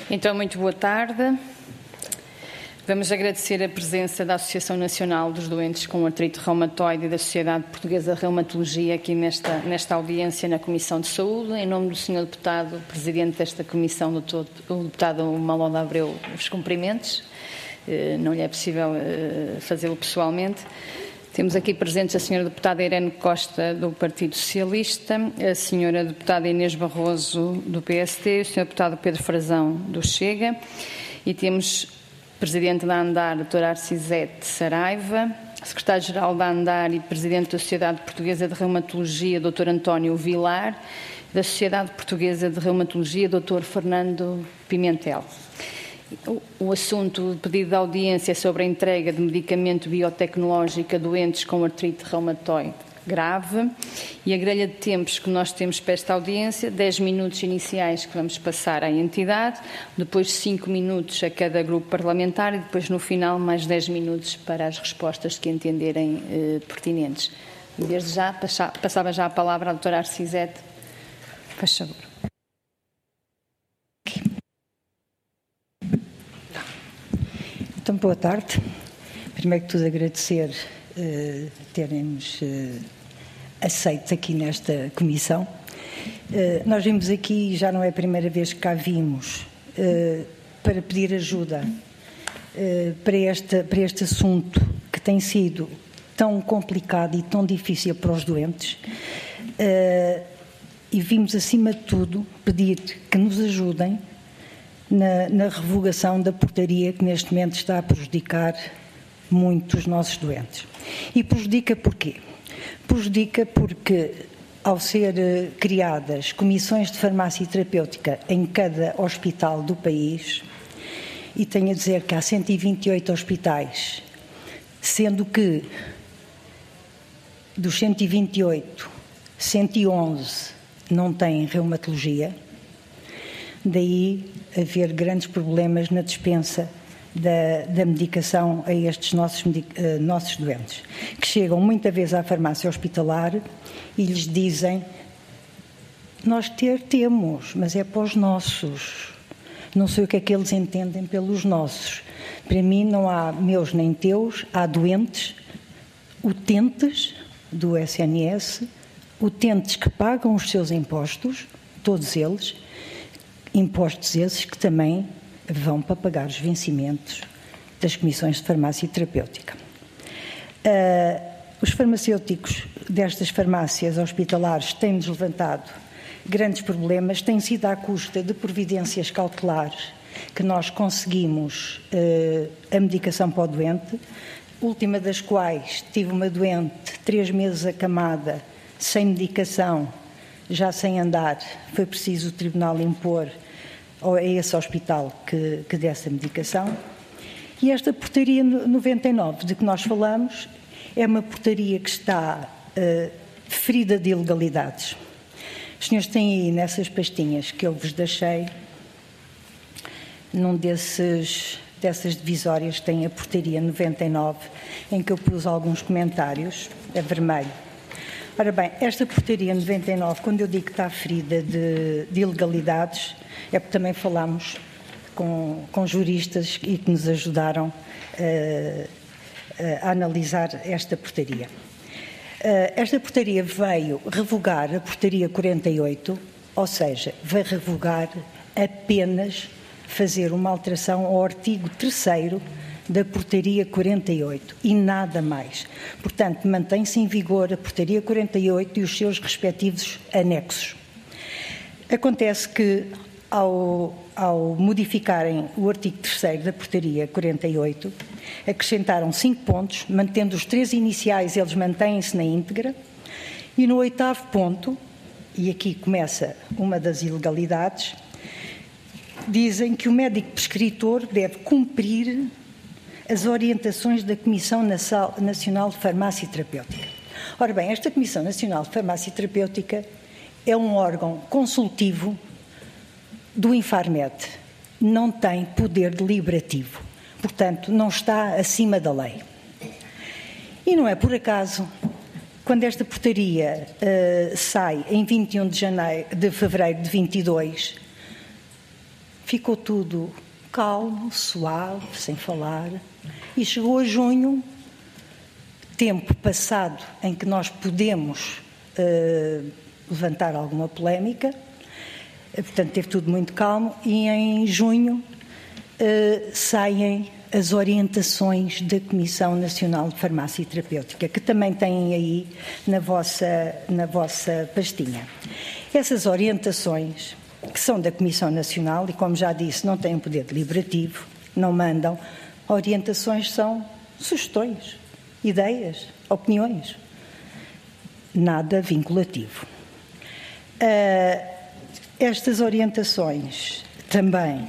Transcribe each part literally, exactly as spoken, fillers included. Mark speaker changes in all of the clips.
Speaker 1: Então, muito boa tarde. Vamos agradecer a presença da Associação Nacional dos Doentes com Artrite Reumatoide e da Sociedade Portuguesa de Reumatologia aqui nesta, nesta audiência na Comissão de Saúde. Em nome do senhor Deputado, Presidente desta Comissão, doutor, o Deputado Maló de Abreu, os cumprimentos. Não lhe é possível fazê-lo pessoalmente. Temos aqui presentes a senhora Deputada Irene Costa, do Partido Socialista, a senhora Deputada Inês Barroso, do P S T, o senhor Deputado Pedro Frazão, do Chega, e temos Presidente da ANDAR, doutora Arcisete Saraiva, Secretário-Geral da ANDAR e Presidente da Sociedade Portuguesa de Reumatologia, doutor António Vilar, da Sociedade Portuguesa de Reumatologia, doutor Fernando Pimentel. O assunto do pedido de audiência é sobre a entrega de medicamento biotecnológico a doentes com artrite reumatoide grave e a grelha de tempos que nós temos para esta audiência, dez minutos iniciais que vamos passar à entidade, depois cinco minutos a cada grupo parlamentar e depois no final mais dez minutos para as respostas que entenderem eh, pertinentes. E desde já passava já a palavra à doutora Arcisete. Faz favor.
Speaker 2: Então, boa tarde. Primeiro que tudo agradecer uh, terem-nos uh, aceito aqui nesta comissão. Uh, nós vimos aqui, já não é a primeira vez que cá vimos, uh, para pedir ajuda uh, para, esta, para este assunto que tem sido tão complicado e tão difícil para os doentes. Uh, e vimos, acima de tudo, pedir que nos ajudem Na, na revogação da portaria que neste momento está a prejudicar muito os nossos doentes. E prejudica porquê? Prejudica porque, ao ser uh, criadas comissões de farmácia terapêutica em cada hospital do país, e tenho a dizer que há cento e vinte e oito hospitais, sendo que dos cento e vinte e oito, cento e onze não têm reumatologia, daí haver grandes problemas na dispensa da, da medicação a estes nossos, uh, nossos doentes, que chegam muitas vezes à farmácia hospitalar e lhes dizem: nós ter temos, mas é para os nossos. Não sei o que é que eles entendem pelos nossos. Para mim não há meus nem teus, há doentes, utentes do S N S, utentes que pagam os seus impostos, todos eles, impostos esses que também vão para pagar os vencimentos das comissões de farmácia terapêutica. Uh, os farmacêuticos destas farmácias hospitalares têm-nos levantado grandes problemas, têm sido à custa de providências cautelares que nós conseguimos uh, a medicação para o doente, última das quais tive uma doente três meses acamada, sem medicação, já sem andar, foi preciso o tribunal impor a esse hospital que, que desse a medicação. E esta portaria noventa e nove de que nós falamos é uma portaria que está uh, ferida de ilegalidades. Os senhores têm aí nessas pastinhas que eu vos deixei, num desses, dessas divisórias tem a portaria noventa e nove, em que eu pus alguns comentários, é vermelho. Ora bem, esta portaria noventa e nove, quando eu digo que está ferida de, de ilegalidades, é porque também falámos com, com juristas e que nos ajudaram uh, a analisar esta portaria. Uh, esta portaria veio revogar a portaria quarenta e oito, ou seja, veio revogar apenas fazer uma alteração ao artigo terceiro da portaria quarenta e oito e nada mais. Portanto, mantém-se em vigor a portaria quarenta e oito e os seus respectivos anexos. Acontece que, ao, ao modificarem o artigo terceiro da portaria quarenta e oito, acrescentaram cinco pontos, mantendo os três iniciais, eles mantêm-se na íntegra, e no oitavo ponto, e aqui começa uma das ilegalidades, dizem que o médico prescritor deve cumprir as orientações da Comissão Nacional de Farmácia Terapêutica. Ora bem, esta Comissão Nacional de Farmácia Terapêutica é um órgão consultivo do Infarmed, não tem poder deliberativo, portanto, não está acima da lei. E não é por acaso, quando esta portaria uh, sai em vinte e um de, janeiro, de fevereiro de vinte e dois, ficou tudo calmo, suave, sem falar, e chegou a junho, tempo passado em que nós podemos uh, levantar alguma polémica, uh, portanto teve tudo muito calmo, e em junho uh, saem as orientações da Comissão Nacional de Farmácia Terapêutica, que também têm aí na vossa, na vossa pastinha. Essas orientações, que são da Comissão Nacional, e como já disse, não têm poder deliberativo, não mandam, orientações são sugestões, ideias, opiniões, nada vinculativo. Uh, estas orientações também,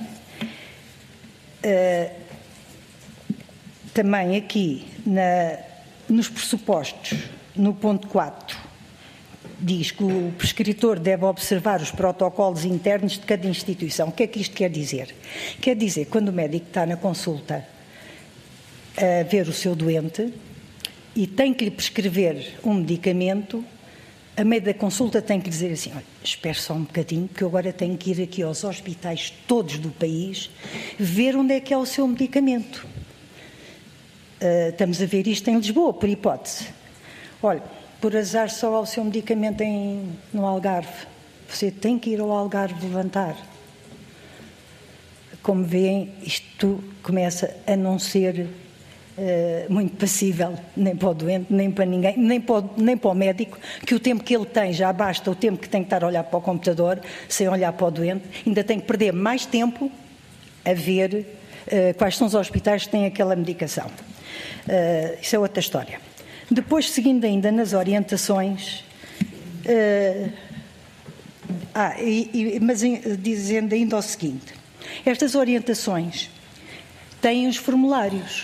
Speaker 2: uh, também aqui na, nos pressupostos, no ponto quatro, diz que o prescritor deve observar os protocolos internos de cada instituição. O que é que isto quer dizer? Quer dizer, quando o médico está na consulta a ver o seu doente e tem que lhe prescrever um medicamento, a meio da consulta tem que lhe dizer assim: olha, espere só um bocadinho, porque eu agora tenho que ir aqui aos hospitais todos do país ver onde é que é o seu medicamento. Uh, estamos a ver isto em Lisboa, por hipótese. Olha, por azar só ao seu medicamento em, no Algarve. Você tem que ir ao Algarve levantar. Como veem, isto começa a não ser uh, muito passível, nem para o doente, nem para ninguém, nem para, o, nem para o médico, que o tempo que ele tem já basta o tempo que tem que estar a olhar para o computador, sem olhar para o doente, ainda tem que perder mais tempo a ver uh, quais são os hospitais que têm aquela medicação. Uh, isso é outra história. Depois, seguindo ainda nas orientações, uh, ah, e, e, mas dizendo ainda o seguinte: estas orientações têm os formulários.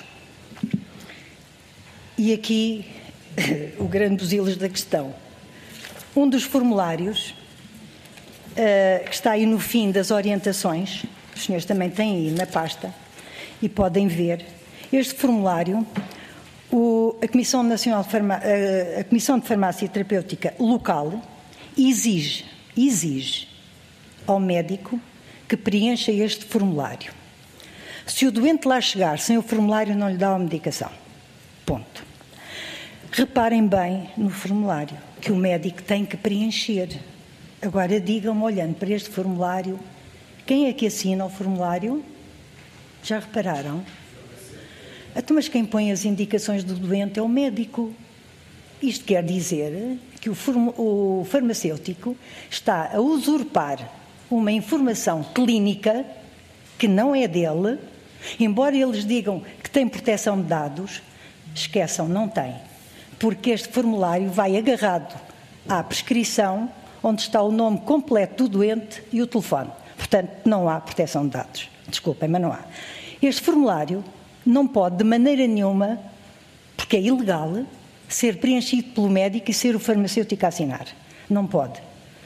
Speaker 2: E aqui o grande busilis da questão. Um dos formulários, uh, que está aí no fim das orientações, os senhores também têm aí na pasta, e podem ver, este formulário, o, a, Comissão Nacional de Farma, a, a Comissão de Farmácia Terapêutica local exige, exige ao médico que preencha este formulário. Se o doente lá chegar sem o formulário, não lhe dá a medicação. Ponto. Reparem bem no formulário que o médico tem que preencher. Agora digam-me, olhando para este formulário, quem é que assina o formulário? Já repararam? Então, mas quem põe as indicações do doente é o médico. Isto quer dizer que o, o farmacêutico está a usurpar uma informação clínica que não é dele, embora eles digam que tem proteção de dados, esqueçam, não tem, porque este formulário vai agarrado à prescrição onde está o nome completo do doente e o telefone. Portanto, não há proteção de dados. Desculpem, mas não há. Este formulário não pode, de maneira nenhuma, porque é ilegal, ser preenchido pelo médico e ser o farmacêutico a assinar. Não pode.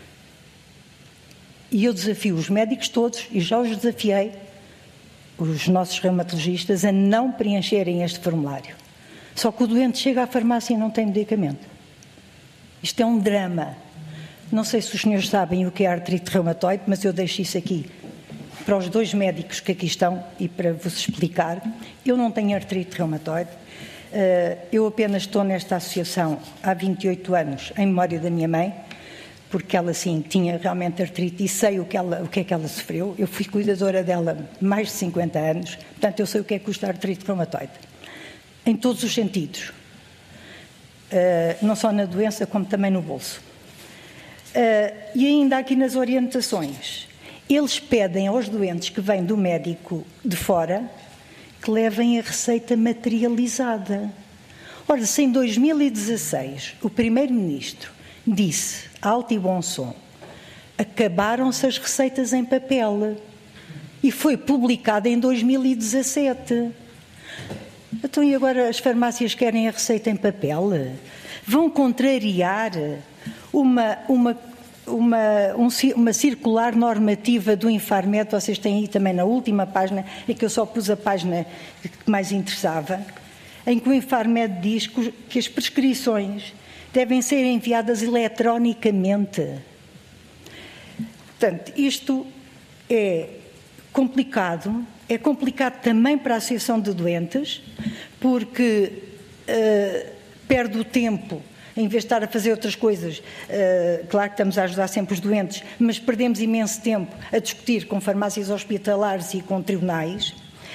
Speaker 2: E eu desafio os médicos todos, e já os desafiei, os nossos reumatologistas, a não preencherem este formulário. Só que o doente chega à farmácia e não tem medicamento. Isto é um drama. Não sei se os senhores sabem o que é artrite reumatoide, mas eu deixo isso aqui para os dois médicos que aqui estão e para vos explicar. Eu não tenho artrite reumatoide. Eu apenas estou nesta associação há vinte e oito anos, em memória da minha mãe, porque ela, sim, tinha realmente artrite e sei o que, ela, o que é que ela sofreu. Eu fui cuidadora dela mais de cinquenta anos, portanto eu sei o que é que custa a artrite reumatoide. Em todos os sentidos. Uh, não só na doença, como também no bolso. Uh, e ainda aqui nas orientações, eles pedem aos doentes que vêm do médico de fora que levem a receita materializada. Ora, se em dois mil e dezasseis o primeiro-ministro disse, alto e bom som, acabaram-se as receitas em papel e foi publicada em dois mil e dezassete. Então, e agora as farmácias querem a receita em papel? Vão contrariar uma, uma, uma, um, uma circular normativa do Infarmed, vocês têm aí também na última página, em que eu só pus a página que mais interessava, em que o Infarmed diz que as prescrições devem ser enviadas eletronicamente. Portanto, isto é complicado, é complicado também para a Associação de Doentes, porque uh, perde o tempo, em vez de estar a fazer outras coisas. Uh, claro que estamos a ajudar sempre os doentes, mas perdemos imenso tempo a discutir com farmácias hospitalares e com tribunais.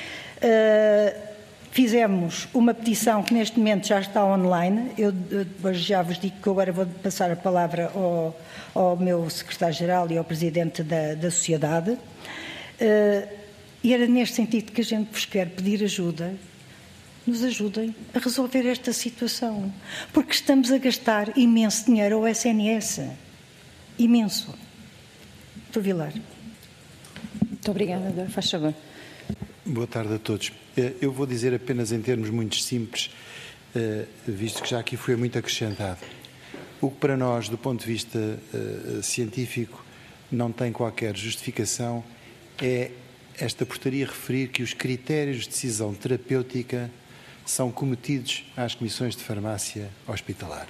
Speaker 2: Uh, fizemos uma petição que neste momento já está online. Eu depois já vos digo que agora vou passar a palavra ao, ao meu secretário-geral e ao presidente da, da sociedade. Uh, e era neste sentido que a gente vos quer pedir ajuda, nos ajudem a resolver esta situação, porque estamos a gastar imenso dinheiro ao S N S, imenso. Doutor Vilar.
Speaker 1: Muito obrigada, faz favor.
Speaker 3: Boa tarde a todos. Eu vou dizer apenas em termos muito simples, visto que já aqui foi muito acrescentado. O que para nós, do ponto de vista científico, não tem qualquer justificação é esta portaria referir que os critérios de decisão terapêutica são cometidos às comissões de farmácia hospitalar.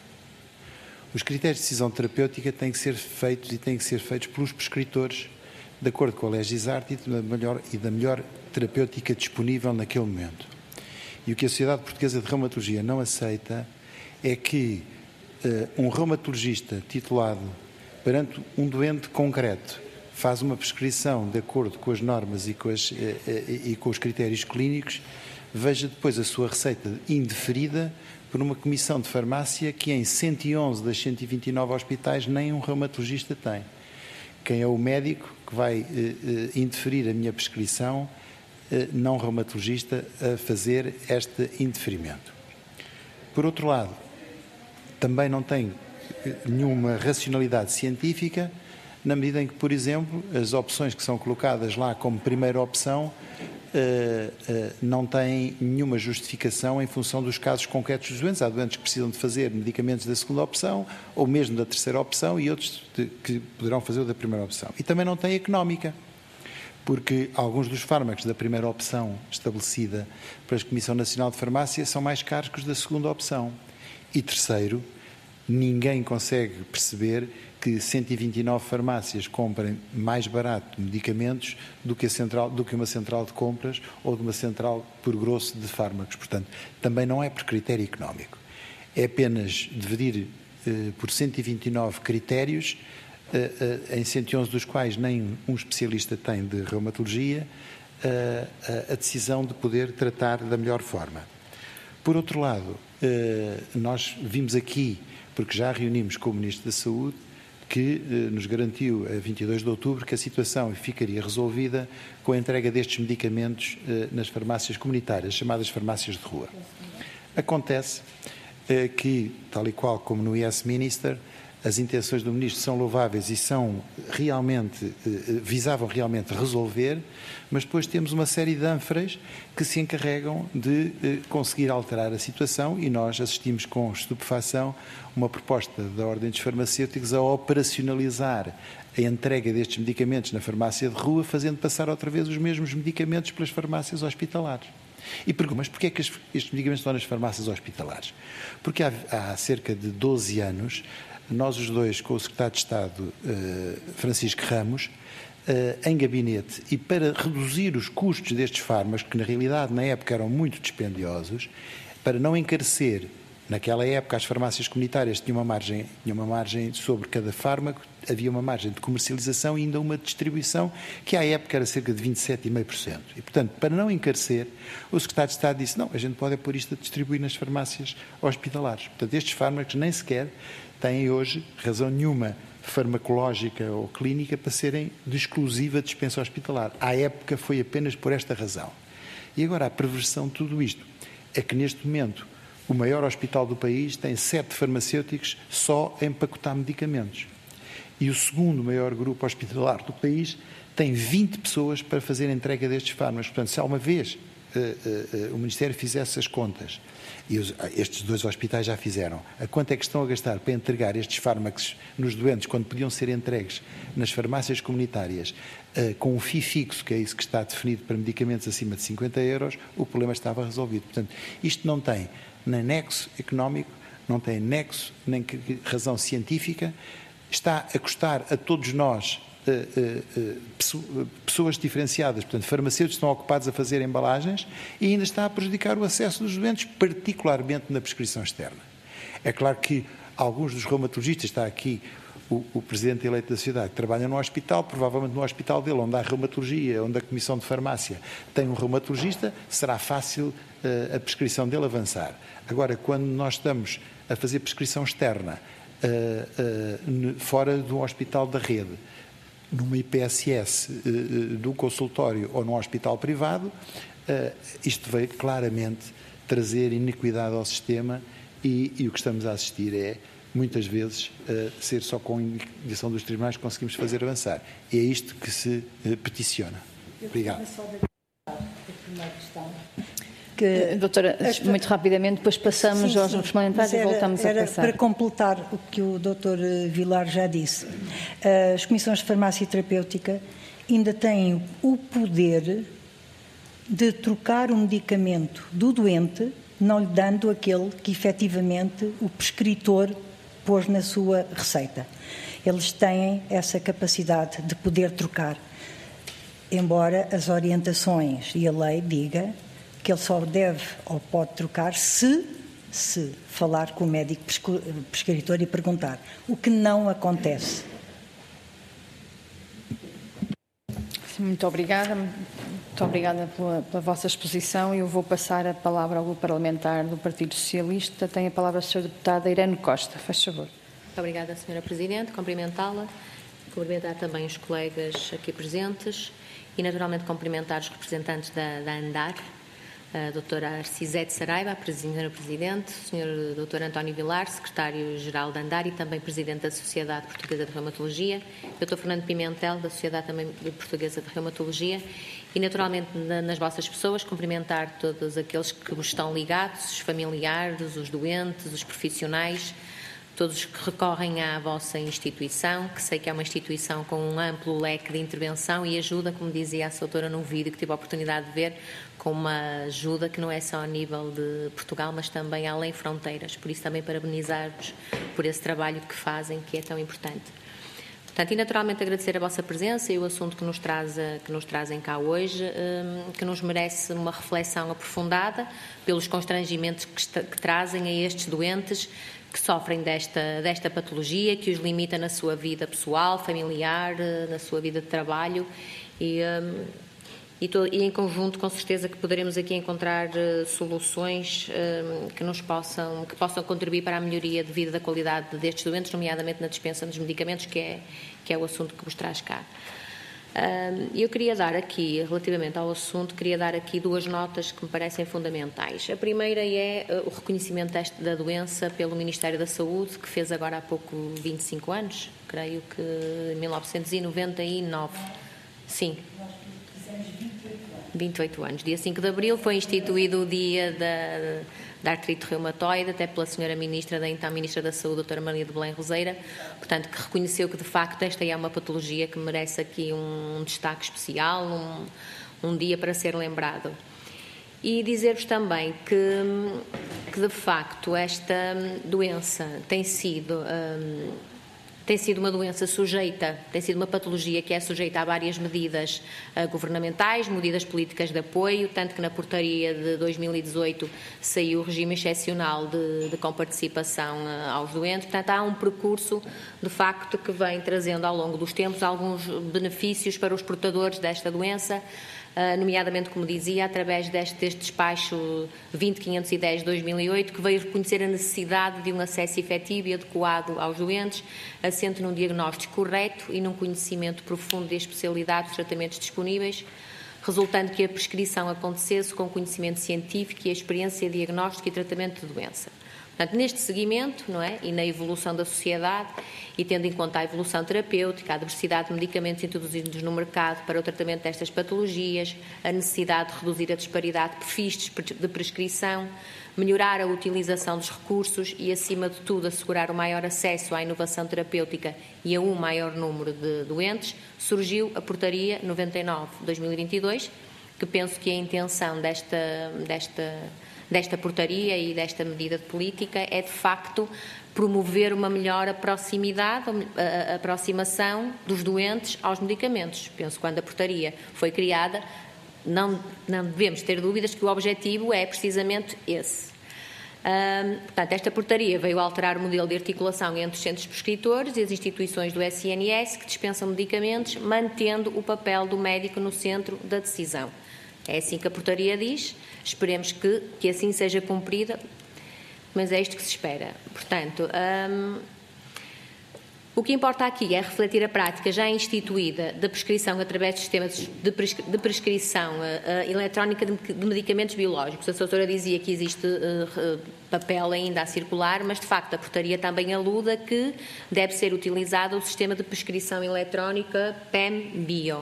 Speaker 3: Os critérios de decisão terapêutica têm que ser feitos e têm que ser feitos pelos prescritores, de acordo com a legisarte e da melhor, e da melhor terapêutica disponível naquele momento. E o que a Sociedade Portuguesa de Reumatologia não aceita é que uh, um reumatologista titulado perante um doente concreto faz uma prescrição de acordo com as normas e com, as, e, e com os critérios clínicos, veja depois a sua receita indeferida por uma comissão de farmácia que em cento e onze das cento e vinte e nove hospitais nem um reumatologista tem. Quem é o médico que vai eh, eh, indeferir a minha prescrição, eh, não reumatologista, a fazer este indeferimento? Por outro lado, também não tem nenhuma racionalidade científica, na medida em que, por exemplo, as opções que são colocadas lá como primeira opção uh, uh, não têm nenhuma justificação em função dos casos concretos dos doentes. Há doentes que precisam de fazer medicamentos da segunda opção ou mesmo da terceira opção e outros de, que poderão fazer o da primeira opção. E também não tem económica, porque alguns dos fármacos da primeira opção estabelecida pela Comissão Nacional de Farmácia são mais caros que os da segunda opção. E terceiro, ninguém consegue perceber que cento e vinte e nove farmácias comprem mais barato medicamentos do que, a central, do que uma central de compras ou de uma central por grosso de fármacos. Portanto, também não é por critério económico. É apenas dividir eh, por cento e vinte e nove critérios, eh, eh, em cento e onze dos quais nem um especialista tem de reumatologia, eh, a decisão de poder tratar da melhor forma. Por outro lado, eh, nós vimos aqui, porque já reunimos com o Ministro da Saúde, que eh, nos garantiu a vinte e dois de outubro que a situação ficaria resolvida com a entrega destes medicamentos eh, nas farmácias comunitárias, chamadas farmácias de rua. Acontece eh, que, tal e qual como no Yes Minister, as intenções do Ministro são louváveis e são realmente, eh, visavam realmente resolver, mas depois temos uma série de ânforas que se encarregam de eh, conseguir alterar a situação e nós assistimos com estupefação uma proposta da Ordem dos Farmacêuticos a operacionalizar a entrega destes medicamentos na farmácia de rua, fazendo passar outra vez os mesmos medicamentos pelas farmácias hospitalares. E pergunto, mas porquê é que estes medicamentos estão nas farmácias hospitalares? Porque há, há cerca de doze anos, nós os dois, com o Secretário de Estado, eh, Francisco Ramos, eh, em gabinete, e para reduzir os custos destes fármacos, que na realidade na época eram muito dispendiosos, para não encarecer, naquela época as farmácias comunitárias tinham uma margem, tinham uma margem sobre cada fármaco, havia uma margem de comercialização e ainda uma distribuição que à época era cerca de vinte e sete vírgula cinco por cento. E, portanto, para não encarecer, o Secretário de Estado disse, não, a gente pode é pôr isto a distribuir nas farmácias hospitalares. Portanto, estes fármacos nem sequer têm hoje razão nenhuma farmacológica ou clínica para serem de exclusiva dispensa hospitalar. À época foi apenas por esta razão. E agora a perversão de tudo isto é que neste momento o maior hospital do país tem sete farmacêuticos só a empacotar medicamentos. E o segundo maior grupo hospitalar do país tem vinte pessoas para fazer a entrega destes fármacos. Portanto, se alguma vez uh, uh, uh, o Ministério fizesse as contas, e os, estes dois hospitais já fizeram, a quanto é que estão a gastar para entregar estes fármacos nos doentes, quando podiam ser entregues nas farmácias comunitárias, uh, com um F I I fixo, que é isso que está definido para medicamentos acima de cinquenta euros, o problema estava resolvido. Portanto, isto não tem nem nexo económico, não tem nexo nem razão científica, está a custar a todos nós pessoas diferenciadas, portanto, farmacêuticos estão ocupados a fazer embalagens e ainda está a prejudicar o acesso dos doentes, particularmente na prescrição externa. É claro que alguns dos reumatologistas, está aqui o, o Presidente eleito da sociedade, que trabalha no hospital, provavelmente no hospital dele, onde há reumatologia, onde a Comissão de Farmácia tem um reumatologista, será fácil uh, a prescrição dele avançar. Agora, quando nós estamos a fazer prescrição externa, uh, uh, fora do hospital da rede, numa I P S S, uh, uh, do consultório ou num hospital privado, uh, isto veio claramente trazer iniquidade ao sistema e, e o que estamos a assistir é, muitas vezes, uh, ser só com a indicação dos tribunais que conseguimos fazer avançar. E é isto que se uh, peticiona. Obrigado.
Speaker 1: Que, Doutora, esta, muito rapidamente, depois passamos sim, aos sim, parlamentares era, e voltamos
Speaker 2: era
Speaker 1: a passar.
Speaker 2: Para completar o que o doutor Vilar já disse, as comissões de farmácia terapêutica ainda têm o poder de trocar o medicamento do doente, não lhe dando aquele que efetivamente o prescritor pôs na sua receita. Eles têm essa capacidade de poder trocar, embora as orientações e a lei diga que ele só deve ou pode trocar se, se falar com o médico prescritor e perguntar, o que não acontece.
Speaker 1: Muito obrigada, muito obrigada pela, pela vossa exposição. Eu vou passar a palavra ao grupo parlamentar do Partido Socialista. Tem a palavra a senhora deputada Irene Costa. Faz favor.
Speaker 4: Muito obrigada, senhora Presidente. Cumprimentá-la, cumprimentar também os colegas aqui presentes e, naturalmente, cumprimentar os representantes da, da ANDAR, a doutora Arcisete Saraiva, a senhora Presidente, o senhor doutor António Vilar, secretário-geral da ANDAR e também Presidente da Sociedade Portuguesa de Reumatologia, doutor Fernando Pimentel, da Sociedade também Portuguesa de Reumatologia e, naturalmente, nas vossas pessoas, cumprimentar todos aqueles que vos estão ligados, os familiares, os doentes, os profissionais, todos os que recorrem à vossa instituição, que sei que é uma instituição com um amplo leque de intervenção e ajuda, como dizia a doutora no vídeo que tive a oportunidade de ver, com uma ajuda que não é só a nível de Portugal, mas também além fronteiras. Por isso também parabenizar-vos por esse trabalho que fazem, que é tão importante. Portanto, e naturalmente agradecer a vossa presença e o assunto que nos, traz, que nos trazem cá hoje, que nos merece uma reflexão aprofundada pelos constrangimentos que, que trazem a estes doentes que sofrem desta, desta patologia, que os limita na sua vida pessoal, familiar, na sua vida de trabalho e, um, e, to, e em conjunto, com certeza, que poderemos aqui encontrar uh, soluções um, que nos possam, que possam contribuir para a melhoria de vida da qualidade destes doentes, nomeadamente na dispensa dos medicamentos, que é, que é o assunto que vos traz cá. Eu queria dar aqui, relativamente ao assunto, queria dar aqui duas notas que me parecem fundamentais. A primeira é o reconhecimento deste, da doença pelo Ministério da Saúde, que fez agora há pouco vinte e cinco anos, creio que em mil novecentos e noventa e nove. Sim. vinte e oito anos. Dia cinco de abril foi instituído o dia da, da artrite reumatoide, até pela senhora Ministra, da então Ministra da Saúde, doutora Maria de Belém Roseira, portanto, que reconheceu que, de facto, esta é uma patologia que merece aqui um destaque especial, um, um dia para ser lembrado. E dizer-vos também que, que, de facto, esta doença tem sido... Um, Tem sido uma doença sujeita, tem sido uma patologia que é sujeita a várias medidas uh, governamentais, medidas políticas de apoio, tanto que na portaria de dois mil e dezoito saiu o regime excepcional de, de comparticipação uh, aos doentes. Portanto, há um percurso, de facto, que vem trazendo ao longo dos tempos alguns benefícios para os portadores desta doença, Uh, nomeadamente, como dizia, através deste, deste despacho vinte mil quinhentos e dez de dois mil e oito, que veio reconhecer a necessidade de um acesso efetivo e adequado aos doentes, assente num diagnóstico correto e num conhecimento profundo da especialidade dos tratamentos disponíveis, resultando que a prescrição acontecesse com conhecimento científico e a experiência de diagnóstico e tratamento de doença. Portanto, neste seguimento, não é, e na evolução da sociedade, e tendo em conta a evolução terapêutica, a diversidade de medicamentos introduzidos no mercado para o tratamento destas patologias, a necessidade de reduzir a disparidade de perfis de prescrição, melhorar a utilização dos recursos e, acima de tudo, assegurar o maior acesso à inovação terapêutica e a um maior número de doentes, surgiu a Portaria noventa e nove de dois mil e vinte e dois, que penso que a intenção desta... desta desta portaria e desta medida de política é, de facto, promover uma melhor proximidade, a, a aproximação dos doentes aos medicamentos. Penso que quando a portaria foi criada, não, não devemos ter dúvidas que o objetivo é precisamente esse. Um, portanto, esta portaria veio alterar o modelo de articulação entre os centros prescritores e as instituições do S N S que dispensam medicamentos, mantendo o papel do médico no centro da decisão. É assim que a portaria diz, esperemos que, que assim seja cumprida, mas é isto que se espera. Portanto, um, o que importa aqui é refletir a prática já instituída da prescrição através de sistemas de, prescri de prescrição uh, uh, eletrónica de, de medicamentos biológicos. A doutora dizia que existe uh, uh, papel ainda a circular, mas de facto a portaria também alude a que deve ser utilizado o sistema de prescrição eletrónica P E M-Bio.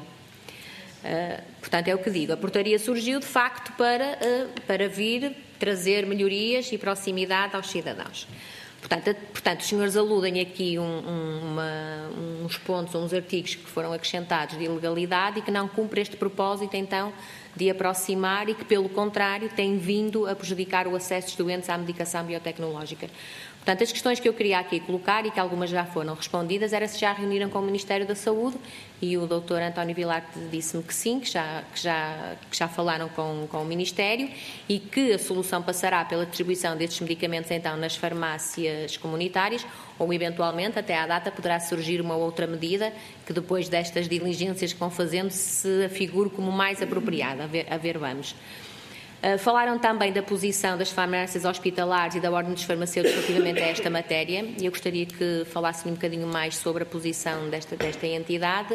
Speaker 4: Uh, portanto, é o que digo. A portaria surgiu de facto para, uh, para vir trazer melhorias e proximidade aos cidadãos. Portanto, portanto, os senhores aludem aqui um, um, uma, uns pontos, uns artigos que foram acrescentados de ilegalidade e que não cumprem este propósito, então, de aproximar e que, pelo contrário, têm vindo a prejudicar o acesso dos doentes à medicação biotecnológica. Portanto, as questões que eu queria aqui colocar e que algumas já foram respondidas era se já reuniram com o Ministério da Saúde e o doutor António Vilar disse-me que sim, que já, que já, que já falaram com, com o Ministério e que a solução passará pela distribuição destes medicamentos então nas farmácias comunitárias ou eventualmente até à data poderá surgir uma outra medida que depois destas diligências que vão fazendo se afigure como mais apropriada, a ver, a ver vamos. Uh, falaram também da posição das farmácias hospitalares e da Ordem dos Farmacêuticos relativamente a esta matéria e eu gostaria que falassem um bocadinho mais sobre a posição desta, desta entidade.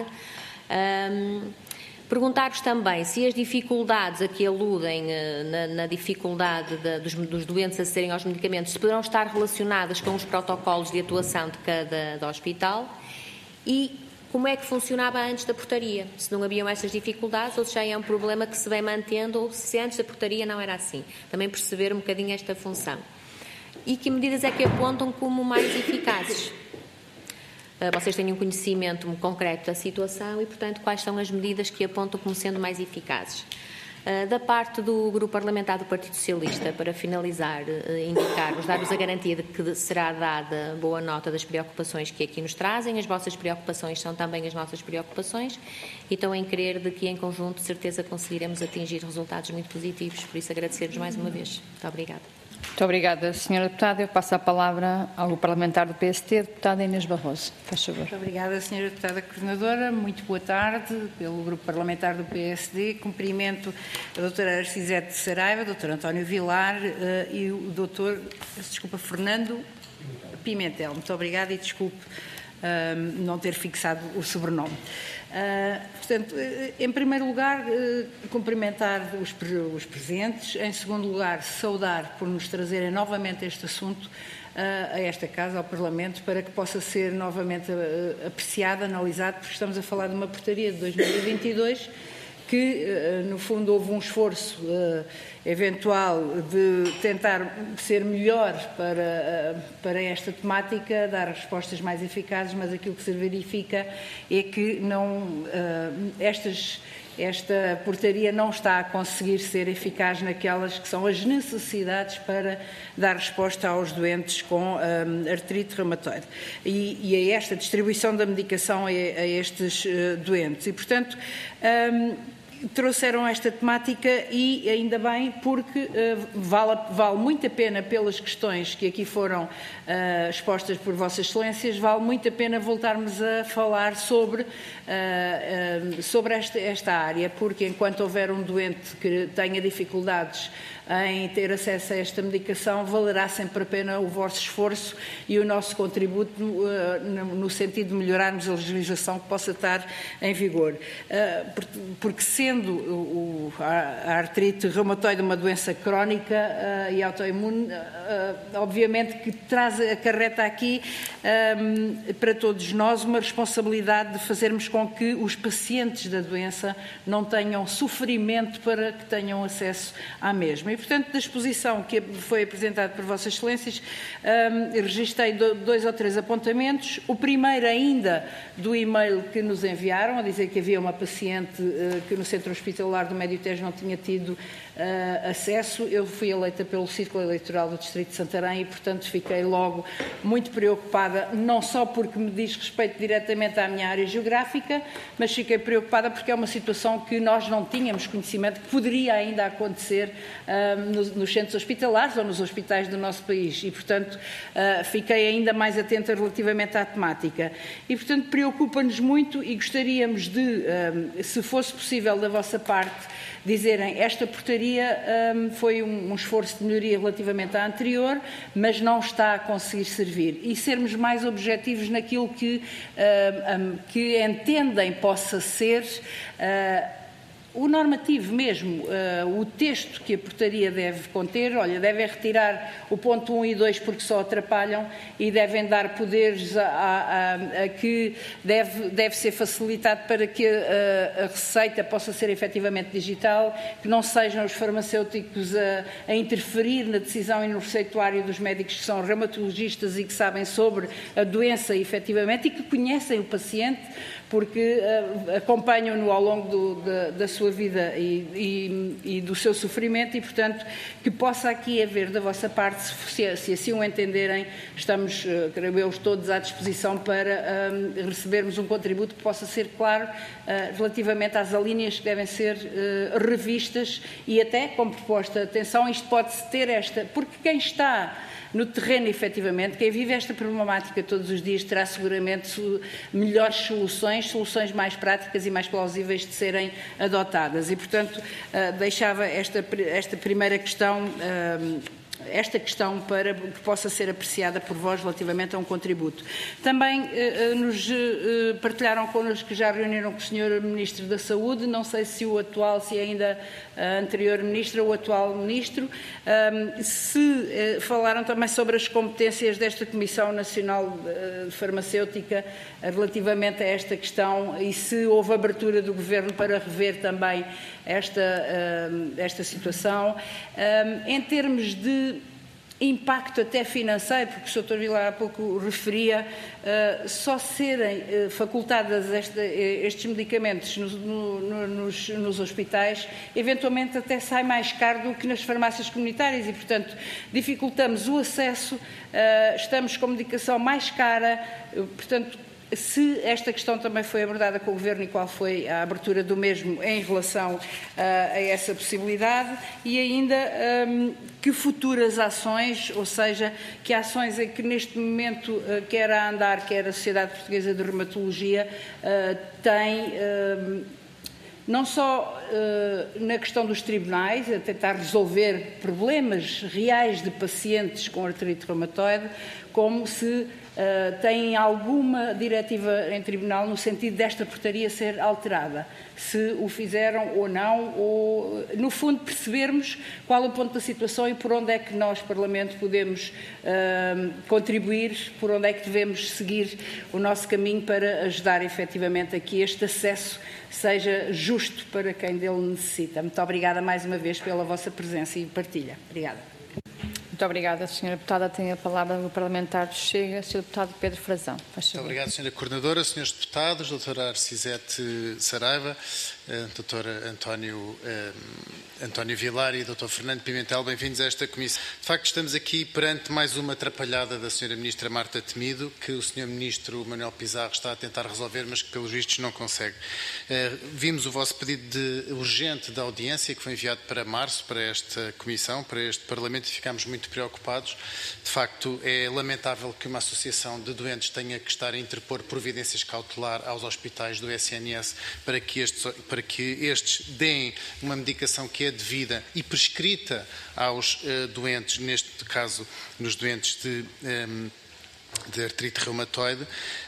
Speaker 4: Um, Perguntar-vos também se as dificuldades a que aludem uh, na, na dificuldade de, dos, dos doentes acederem aos medicamentos se poderão estar relacionadas com os protocolos de atuação de cada de hospital e como é que funcionava antes da portaria, se não haviam essas dificuldades ou se já é um problema que se vem mantendo ou se antes da portaria não era assim. Também perceber um bocadinho esta função. E que medidas é que apontam como mais eficazes? Vocês têm um conhecimento concreto da situação e, portanto, quais são as medidas que apontam como sendo mais eficazes? Da parte do Grupo Parlamentar do Partido Socialista, para finalizar, indicar-vos, dar-vos a garantia de que será dada boa nota das preocupações que aqui nos trazem. As vossas preocupações são também as nossas preocupações e estou em crer de que, em conjunto, de certeza conseguiremos atingir resultados muito positivos. Por isso, agradecer-vos mais uma vez. Muito obrigada.
Speaker 1: Muito obrigada, senhora Deputada. Eu passo a palavra ao Grupo Parlamentar do P S T, Deputada Inês Barroso. Faz favor.
Speaker 5: Muito obrigada, senhora Deputada Coordenadora. Muito boa tarde. Pelo Grupo Parlamentar do P S D, cumprimento a doutora Arcisete Saraiva, o doutor António Vilar uh, e o doutor, desculpa, Fernando Pimentel. Muito obrigada e desculpe uh, não ter fixado o sobrenome. Uh, portanto, em primeiro lugar, uh, cumprimentar os, os presentes. Em segundo lugar, saudar por nos trazerem novamente este assunto uh, a esta Casa, ao Parlamento, para que possa ser novamente uh, apreciado, analisado, porque estamos a falar de uma portaria de dois mil e vinte e dois que, uh, no fundo, houve um esforço uh, eventual de tentar ser melhor para, uh, para esta temática, dar respostas mais eficazes, mas aquilo que se verifica é que não, uh, estas, esta portaria não está a conseguir ser eficaz naquelas que são as necessidades para dar resposta aos doentes com um, artrite reumatoide e, e a esta distribuição da medicação a, a estes uh, doentes. E, portanto, um, trouxeram esta temática e ainda bem porque uh, vale, vale muito a pena pelas questões que aqui foram uh, expostas por Vossas Excelências, vale muito a pena voltarmos a falar sobre, uh, uh, sobre esta, esta área, porque enquanto houver um doente que tenha dificuldades em ter acesso a esta medicação, valerá sempre a pena o vosso esforço e o nosso contributo uh, no, no sentido de melhorarmos a legislação que possa estar em vigor. Uh, porque sendo o, a artrite reumatoide uma doença crónica uh, e autoimune, uh, obviamente que traz, acarreta aqui um, para todos nós uma responsabilidade de fazermos com que os pacientes da doença não tenham sofrimento para que tenham acesso à mesma. E, portanto, da exposição que foi apresentada por Vossas Excelências, um, registrei dois ou três apontamentos. O primeiro ainda do e-mail que nos enviaram, a dizer que havia uma paciente uh, que no centro Centro Hospitalar do Médio Tejo não tinha tido uh, acesso. Eu fui eleita pelo Círculo Eleitoral do Distrito de Santarém e, portanto, fiquei logo muito preocupada, não só porque me diz respeito diretamente à minha área geográfica, mas fiquei preocupada porque é uma situação que nós não tínhamos conhecimento, que poderia ainda acontecer uh, nos, nos centros hospitalares ou nos hospitais do nosso país e, portanto, uh, fiquei ainda mais atenta relativamente à temática. E, portanto, preocupa-nos muito e gostaríamos de, uh, se fosse possível da vossa parte, dizerem esta portaria um, foi um, um esforço de melhoria relativamente à anterior, mas não está a conseguir servir. E sermos mais objetivos naquilo que, uh, um, que entendem possa ser uh, o normativo mesmo, uh, o texto que a portaria deve conter. Olha, devem retirar o ponto um e dois porque só atrapalham e devem dar poderes a, a, a que deve, deve ser facilitado para que a, a receita possa ser efetivamente digital, que não sejam os farmacêuticos a, a interferir na decisão e no receituário dos médicos que são reumatologistas e que sabem sobre a doença efetivamente e que conhecem o paciente, porque uh, acompanham-no ao longo do, da, da sua vida e, e, e do seu sofrimento e, portanto, que possa aqui haver da vossa parte, se, se assim o entenderem, estamos, uh, creio eu, todos à disposição para uh, recebermos um contributo que possa ser claro uh, relativamente às alíneas que devem ser uh, revistas e até com proposta, atenção, isto pode-se ter esta, porque quem está no terreno, efetivamente, quem vive esta problemática todos os dias terá seguramente melhores soluções, soluções mais práticas e mais plausíveis de serem adotadas. E, portanto, deixava esta, esta primeira questão, esta questão para que possa ser apreciada por vós relativamente a um contributo. Também eh, nos eh, partilharam connosco que já reuniram com o senhor Ministro da Saúde, não sei se o atual, se ainda a anterior Ministra ou o atual Ministro, um, se eh, falaram também sobre as competências desta Comissão Nacional eh, Farmacêutica relativamente a esta questão e se houve abertura do Governo para rever também esta, uh, esta situação. Um, em termos de impacto até financeiro, porque o doutor Vilar há pouco referia, uh, só serem uh, facultadas esta, estes medicamentos no, no, nos, nos hospitais, eventualmente até sai mais caro do que nas farmácias comunitárias e, portanto, dificultamos o acesso, uh, estamos com medicação mais cara, uh, portanto, se esta questão também foi abordada com o Governo e qual foi a abertura do mesmo em relação uh, a essa possibilidade e ainda um, que futuras ações, ou seja, que ações em que neste momento uh, quer a ANDAR, quer a Sociedade Portuguesa de Reumatologia uh, tem uh, não só uh, na questão dos tribunais, a tentar resolver problemas reais de pacientes com artrite reumatoide, como se Uh, têm alguma diretiva em tribunal no sentido desta portaria ser alterada, se o fizeram ou não, ou, no fundo, percebermos qual é o ponto da situação e por onde é que nós, Parlamento, podemos uh, contribuir, por onde é que devemos seguir o nosso caminho para ajudar efetivamente a que este acesso seja justo para quem dele necessita. Muito obrigada mais uma vez pela vossa presença e partilha. Obrigada.
Speaker 1: Muito obrigada, senhora Deputada. Tem a palavra o parlamentar do Chega, senhor Deputado Pedro Frazão.
Speaker 6: Muito obrigado, senhora Coordenadora, senhores Deputados, doutora Arcisete Saraiva, doutor António, eh, António Vilar e doutor Fernando Pimentel, bem-vindos a esta comissão. De facto, estamos aqui perante mais uma atrapalhada da senhora Ministra Marta Temido, que o senhor Ministro Manuel Pizarro está a tentar resolver, mas que, pelos vistos, não consegue. Eh, vimos o vosso pedido de urgente de audiência, que foi enviado para março, para esta comissão, para este Parlamento, e ficámos muito preocupados. De facto, é lamentável que uma associação de doentes tenha que estar a interpor providências cautelar aos hospitais do S N S para que estes, para que estes deem uma medicação que é devida e prescrita aos uh, doentes, neste caso, nos doentes de... Um, de artrite reumatoide,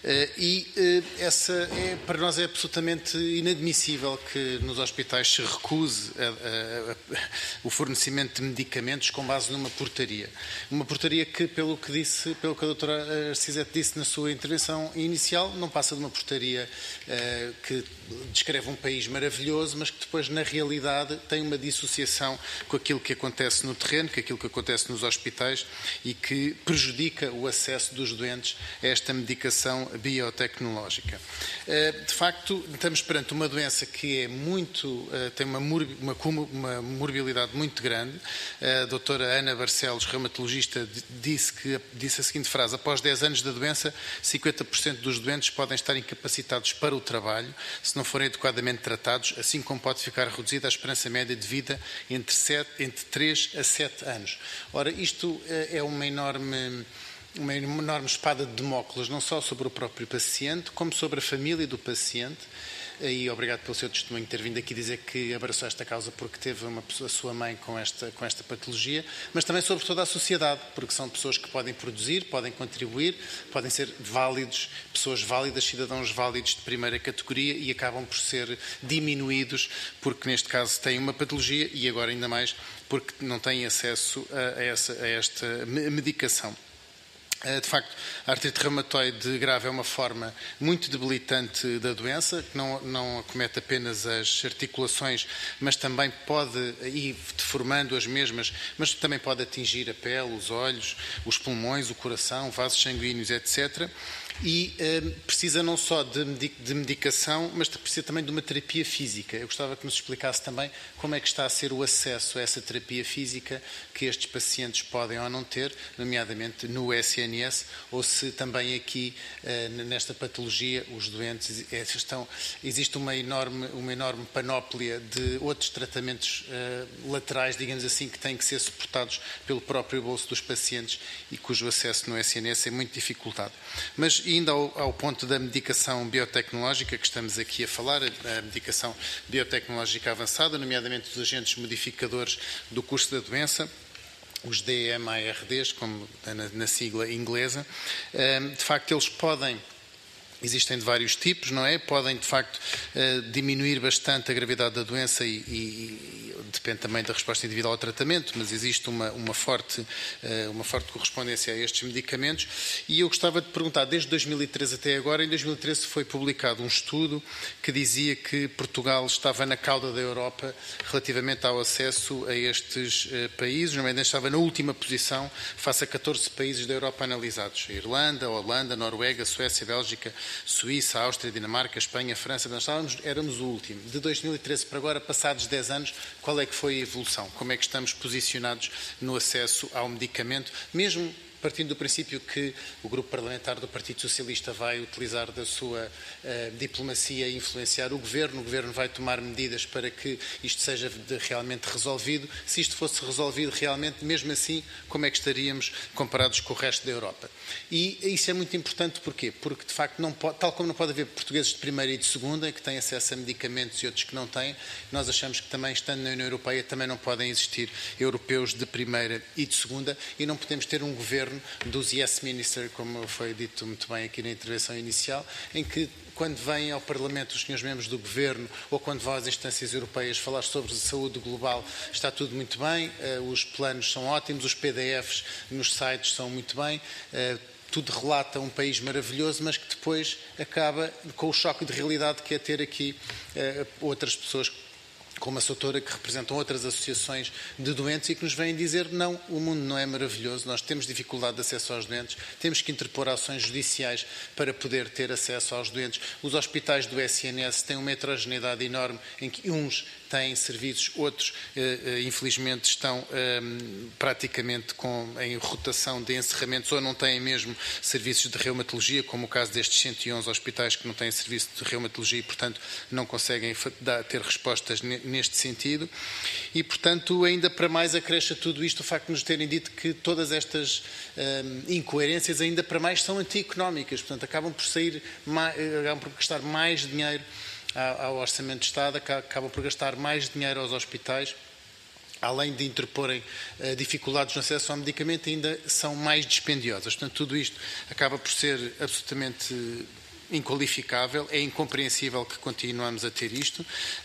Speaker 6: e essa é, para nós é absolutamente inadmissível que nos hospitais se recuse a, a, a, o fornecimento de medicamentos com base numa portaria. Uma portaria que, pelo que disse, pelo que a doutora Arcisete disse na sua intervenção inicial, não passa de uma portaria uh, que descreve um país maravilhoso, mas que depois, na realidade, tem uma dissociação com aquilo que acontece no terreno, com aquilo que acontece nos hospitais e que prejudica o acesso dos dos doentes a esta medicação biotecnológica. De facto, estamos perante uma doença que é muito, tem uma, uma, uma morbilidade muito grande. A doutora Ana Barcelos, reumatologista, disse, que, disse a seguinte frase: após dez anos da doença, cinquenta por cento dos doentes podem estar incapacitados para o trabalho se não forem adequadamente tratados, assim como pode ficar reduzida a esperança média de vida entre, sete, entre três a sete anos. Ora, isto é uma enorme... uma enorme espada de Damócles, não só sobre o próprio paciente, como sobre a família do paciente. E obrigado pelo seu testemunho ter vindo aqui dizer que abraçou esta causa porque teve uma pessoa, a sua mãe com esta, com esta patologia, mas também sobre toda a sociedade, porque são pessoas que podem produzir, podem contribuir, podem ser válidos, pessoas válidas, cidadãos válidos de primeira categoria e acabam por ser diminuídos porque neste caso têm uma patologia e agora ainda mais porque não têm acesso a, a, essa, a esta medicação. De facto, a artrite reumatoide grave é uma forma muito debilitante da doença, que não, não acomete apenas as articulações, mas também pode ir deformando as mesmas, mas também pode atingir a pele, os olhos, os pulmões, o coração, vasos sanguíneos, etcétera. E eh, precisa não só de, de medicação, mas precisa também de uma terapia física. Eu gostava que nos explicasse também como é que está a ser o acesso a essa terapia física que estes pacientes podem ou não ter, nomeadamente no S N S, ou se também aqui, eh, nesta patologia, os doentes estão... Existe uma enorme, uma enorme panóplia de outros tratamentos eh, laterais, digamos assim, que têm que ser suportados pelo próprio bolso dos pacientes e cujo acesso no S N S é muito dificultado. Mas ainda ao, ao ponto da medicação biotecnológica que estamos aqui a falar, a medicação biotecnológica avançada, nomeadamente os agentes modificadores do curso da doença, os D M A R Ds, como na, na sigla inglesa, de facto eles podem... Existem de vários tipos, não é? Podem, de facto, diminuir bastante a gravidade da doença e, e, e depende também da resposta individual ao tratamento, mas existe uma, uma, forte, uma forte correspondência a estes medicamentos. E eu gostava de perguntar, desde dois mil e treze até agora, em dois mil e treze foi publicado um estudo que dizia que Portugal estava na cauda da Europa relativamente ao acesso a estes países, nomeadamente estava na última posição face a catorze países da Europa analisados. A Irlanda, a Holanda, a Noruega, a Suécia, a Bélgica, Suíça, Áustria, Dinamarca, Espanha, França, nós estávamos, éramos o último. De dois mil e treze para agora, passados dez anos, qual é que foi a evolução? Como é que estamos posicionados no acesso ao medicamento, mesmo partindo do princípio que o grupo parlamentar do Partido Socialista vai utilizar da sua uh, diplomacia e influenciar o Governo, o Governo vai tomar medidas para que isto seja de, realmente resolvido. Se isto fosse resolvido realmente, mesmo assim, como é que estaríamos comparados com o resto da Europa? E isso é muito importante, porquê? Porque, de facto, não pode, tal como não pode haver portugueses de primeira e de segunda, que têm acesso a medicamentos e outros que não têm, nós achamos que também, estando na União Europeia, também não podem existir europeus de primeira e de segunda, e não podemos ter um Governo dos Yes Minister, como foi dito muito bem aqui na intervenção inicial, em que quando vêm ao Parlamento os senhores membros do Governo ou quando vão às instâncias europeias falar sobre saúde global, está tudo muito bem, os planos são ótimos, os P D Fs nos sites são muito bem, tudo relata um país maravilhoso, mas que depois acaba com o choque de realidade que é ter aqui outras pessoas como a Soutora, que representam outras associações de doentes e que nos vêm dizer não, o mundo não é maravilhoso, nós temos dificuldade de acesso aos doentes, temos que interpor ações judiciais para poder ter acesso aos doentes. Os hospitais do S N S têm uma heterogeneidade enorme em que uns têm serviços, outros, infelizmente, estão praticamente com, em rotação de encerramentos ou não têm mesmo serviços de reumatologia, como o caso destes cento e onze hospitais que não têm serviço de reumatologia e, portanto, não conseguem ter respostas neste sentido. E, portanto, ainda para mais acresce a tudo isto o facto de nos terem dito que todas estas incoerências, ainda para mais, são anti-económicas, portanto, acabam por sair, acabam por gastar mais dinheiro ao Orçamento de Estado, acabam por gastar mais dinheiro aos hospitais, além de interporem uh, dificuldades no acesso ao medicamento, ainda são mais dispendiosas. Portanto, tudo isto acaba por ser absolutamente inqualificável, é incompreensível que continuamos a ter isto uh,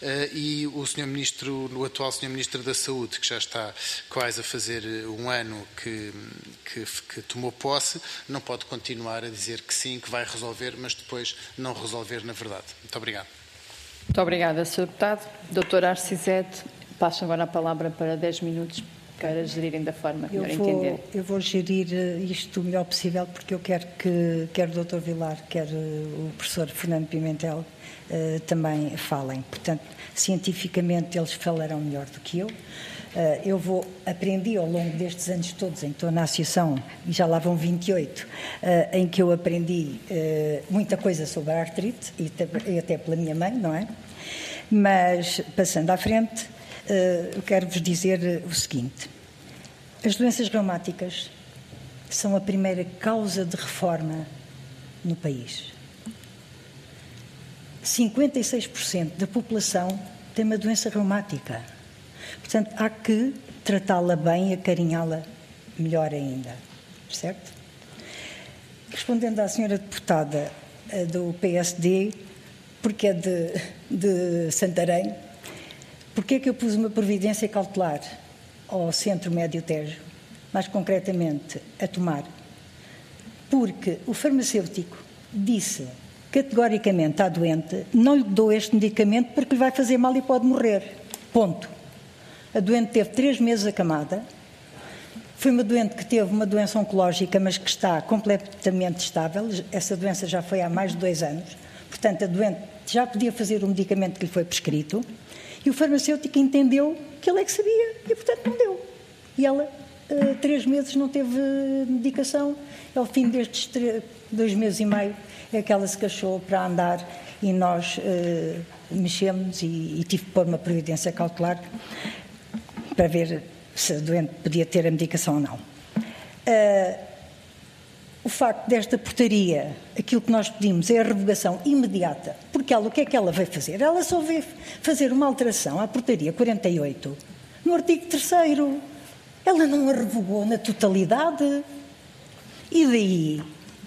Speaker 6: e o senhor Ministro, o atual senhor Ministro da Saúde, que já está quase a fazer um ano que, que, que tomou posse, não pode continuar a dizer que sim, que vai resolver, mas depois não resolver na verdade. Muito obrigado.
Speaker 1: Muito obrigada, senhor Deputado. doutora Arcisete, passo agora a palavra para dez minutos para gerirem da forma que
Speaker 2: Eu
Speaker 1: melhor
Speaker 2: vou,
Speaker 1: entender.
Speaker 2: eu vou gerir isto o melhor possível, porque eu quero que quer o doutor Vilar, quer o professor Fernando Pimentel uh, também falem. Portanto, cientificamente eles falarão melhor do que eu. Uh, eu vou aprendi ao longo destes anos todos em que estou na associação, e já lá vão vinte e oito, uh, em que eu aprendi uh, muita coisa sobre a artrite, e, e até pela minha mãe, não é? Mas, passando à frente, uh, eu quero-vos dizer o seguinte: as doenças reumáticas são a primeira causa de reforma no país. cinquenta e seis por cento da população tem uma doença reumática. Portanto, há que tratá-la bem e acarinhá-la melhor ainda. Certo? Respondendo à senhora deputada do P S D, porque é de, de Santarém, porque é que eu pus uma providência cautelar ao Centro Médio Tejo, mais concretamente a Tomar? Porque o farmacêutico disse categoricamente à doente: não lhe dou este medicamento porque lhe vai fazer mal e pode morrer. Ponto. A doente teve três meses acamada. Foi uma doente que teve uma doença oncológica, mas que está completamente estável. Essa doença já foi há mais de dois anos. Portanto, a doente já podia fazer o medicamento que lhe foi prescrito. E o farmacêutico entendeu que ele é que sabia e, portanto, não deu. E ela, uh, três meses, não teve medicação. Ao fim destes três, dois meses e meio, é que ela se queixou para andar e nós uh, mexemos e, e tive que pôr uma providência cautelar para ver se a doente podia ter a medicação ou não. Uh, o facto desta portaria, aquilo que nós pedimos é a revogação imediata, porque ela, o que é que ela veio fazer? Ela só veio fazer uma alteração à portaria quarenta e oito, no artigo terceiro. Ela não a revogou na totalidade. E daí,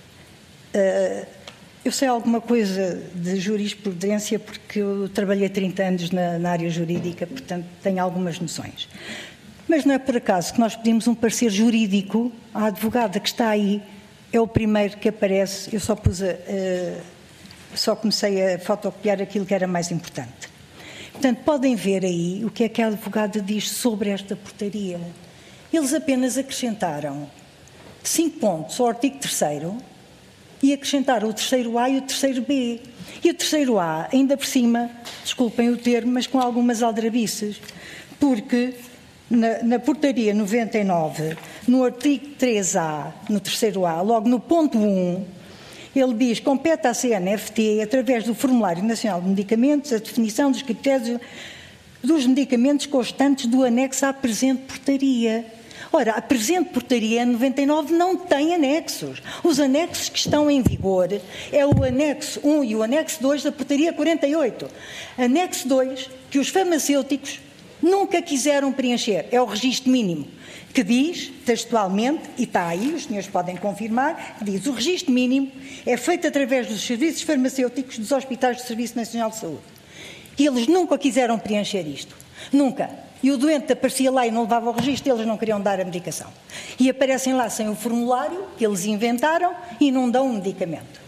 Speaker 2: uh, eu sei alguma coisa de jurisprudência porque eu trabalhei trinta anos na, na área jurídica, portanto tenho algumas noções. Mas não é por acaso que nós pedimos um parecer jurídico à advogada que está aí. É o primeiro que aparece. Eu só pus a, uh, só comecei a fotocopiar aquilo que era mais importante. Portanto, podem ver aí o que é que a advogada diz sobre esta portaria. Eles apenas acrescentaram cinco pontos ao artigo terceiro e acrescentaram o terceiro A e o terceiro B. E o terceiro A, ainda por cima, desculpem o termo, mas com algumas aldrabices, porque na, na portaria noventa e nove, no artigo três A, no terceiro A, logo no ponto um, ele diz: compete à C N F T, através do Formulário Nacional de Medicamentos, a definição dos critérios dos medicamentos constantes do anexo à presente portaria. Ora, a presente portaria noventa e nove não tem anexos. Os anexos que estão em vigor é o anexo um e o anexo dois da portaria quarenta e oito. Anexo dois, que os farmacêuticos nunca quiseram preencher, é o registro mínimo, que diz, textualmente, e está aí, os senhores podem confirmar, que diz: o registro mínimo é feito através dos serviços farmacêuticos dos Hospitais do Serviço Nacional de Saúde. E eles nunca quiseram preencher isto. Nunca. E o doente aparecia lá e não levava o registro, eles não queriam dar a medicação. E aparecem lá sem o formulário, que eles inventaram, e não dão o medicamento.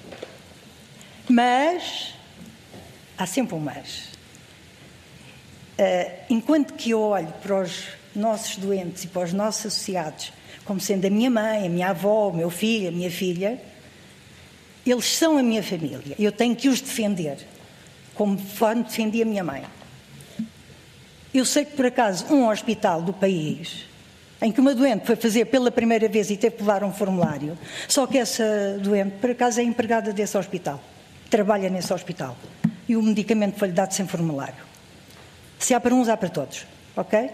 Speaker 2: Mas, há sempre um mas. Uh, enquanto que eu olho para os nossos doentes e para os nossos associados, como sendo a minha mãe, a minha avó, o meu filho, a minha filha, eles são a minha família. Eu tenho que os defender, como defendi a minha mãe. Eu sei que, por acaso, um hospital do país, em que uma doente foi fazer pela primeira vez e teve que levar um formulário, só que essa doente, por acaso, é empregada desse hospital, trabalha nesse hospital, e o medicamento foi-lhe dado sem formulário. Se há para uns, há para todos, ok?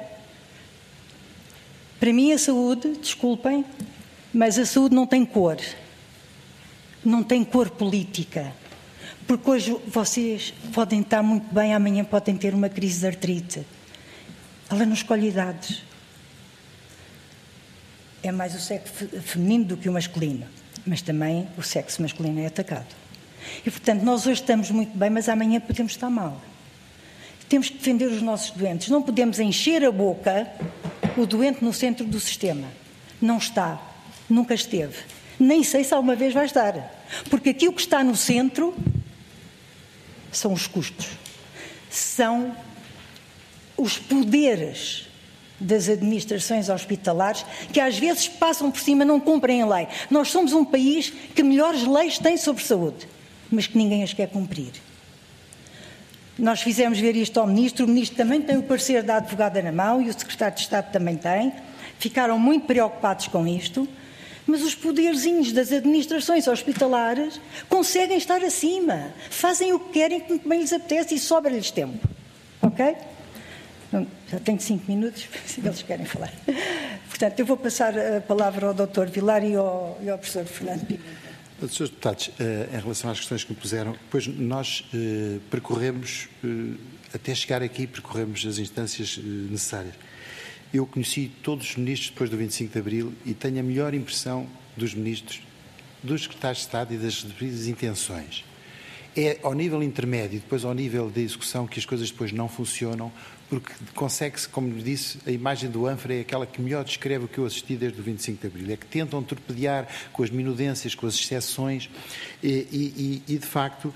Speaker 2: Para mim, a saúde, desculpem, mas a saúde não tem cor, não tem cor política, porque hoje vocês podem estar muito bem, amanhã podem ter uma crise de artrite. Ela não escolhe idades. É mais o sexo feminino do que o masculino, mas também o sexo masculino é atacado. E, portanto, nós hoje estamos muito bem, mas amanhã podemos estar mal. Temos que defender os nossos doentes. Não podemos encher a boca o doente no centro do sistema. Não está. Nunca esteve. Nem sei se alguma vez vai estar. Porque aqui o que está no centro são os custos. São os poderes das administrações hospitalares, que às vezes passam por cima, não cumprem a lei. Nós somos um país que melhores leis tem sobre saúde, mas que ninguém as quer cumprir. Nós fizemos ver isto ao Ministro, o Ministro também tem o parecer da advogada na mão e o Secretário de Estado também tem. Ficaram muito preocupados com isto, mas os poderzinhos das administrações hospitalares conseguem estar acima, fazem o que querem, como bem lhes apetece e sobra-lhes tempo. Ok? Já tenho cinco minutos, se eles querem falar. Portanto, eu vou passar a palavra ao doutor Vilar e ao, e ao professor Fernando Pimentel.
Speaker 3: senhores Deputados, em relação às questões que me puseram, pois nós percorremos, até chegar aqui, percorremos as instâncias necessárias. Eu conheci todos os ministros depois do vinte e cinco de Abril e tenho a melhor impressão dos ministros, dos secretários de Estado e das devidas intenções. É ao nível intermédio, depois ao nível da execução, que as coisas depois não funcionam, porque consegue-se, como lhe disse, a imagem do ânfora é aquela que melhor descreve o que eu assisti desde o vinte e cinco de Abril. É que tentam torpedear com as minudências, com as exceções e, e, e de facto,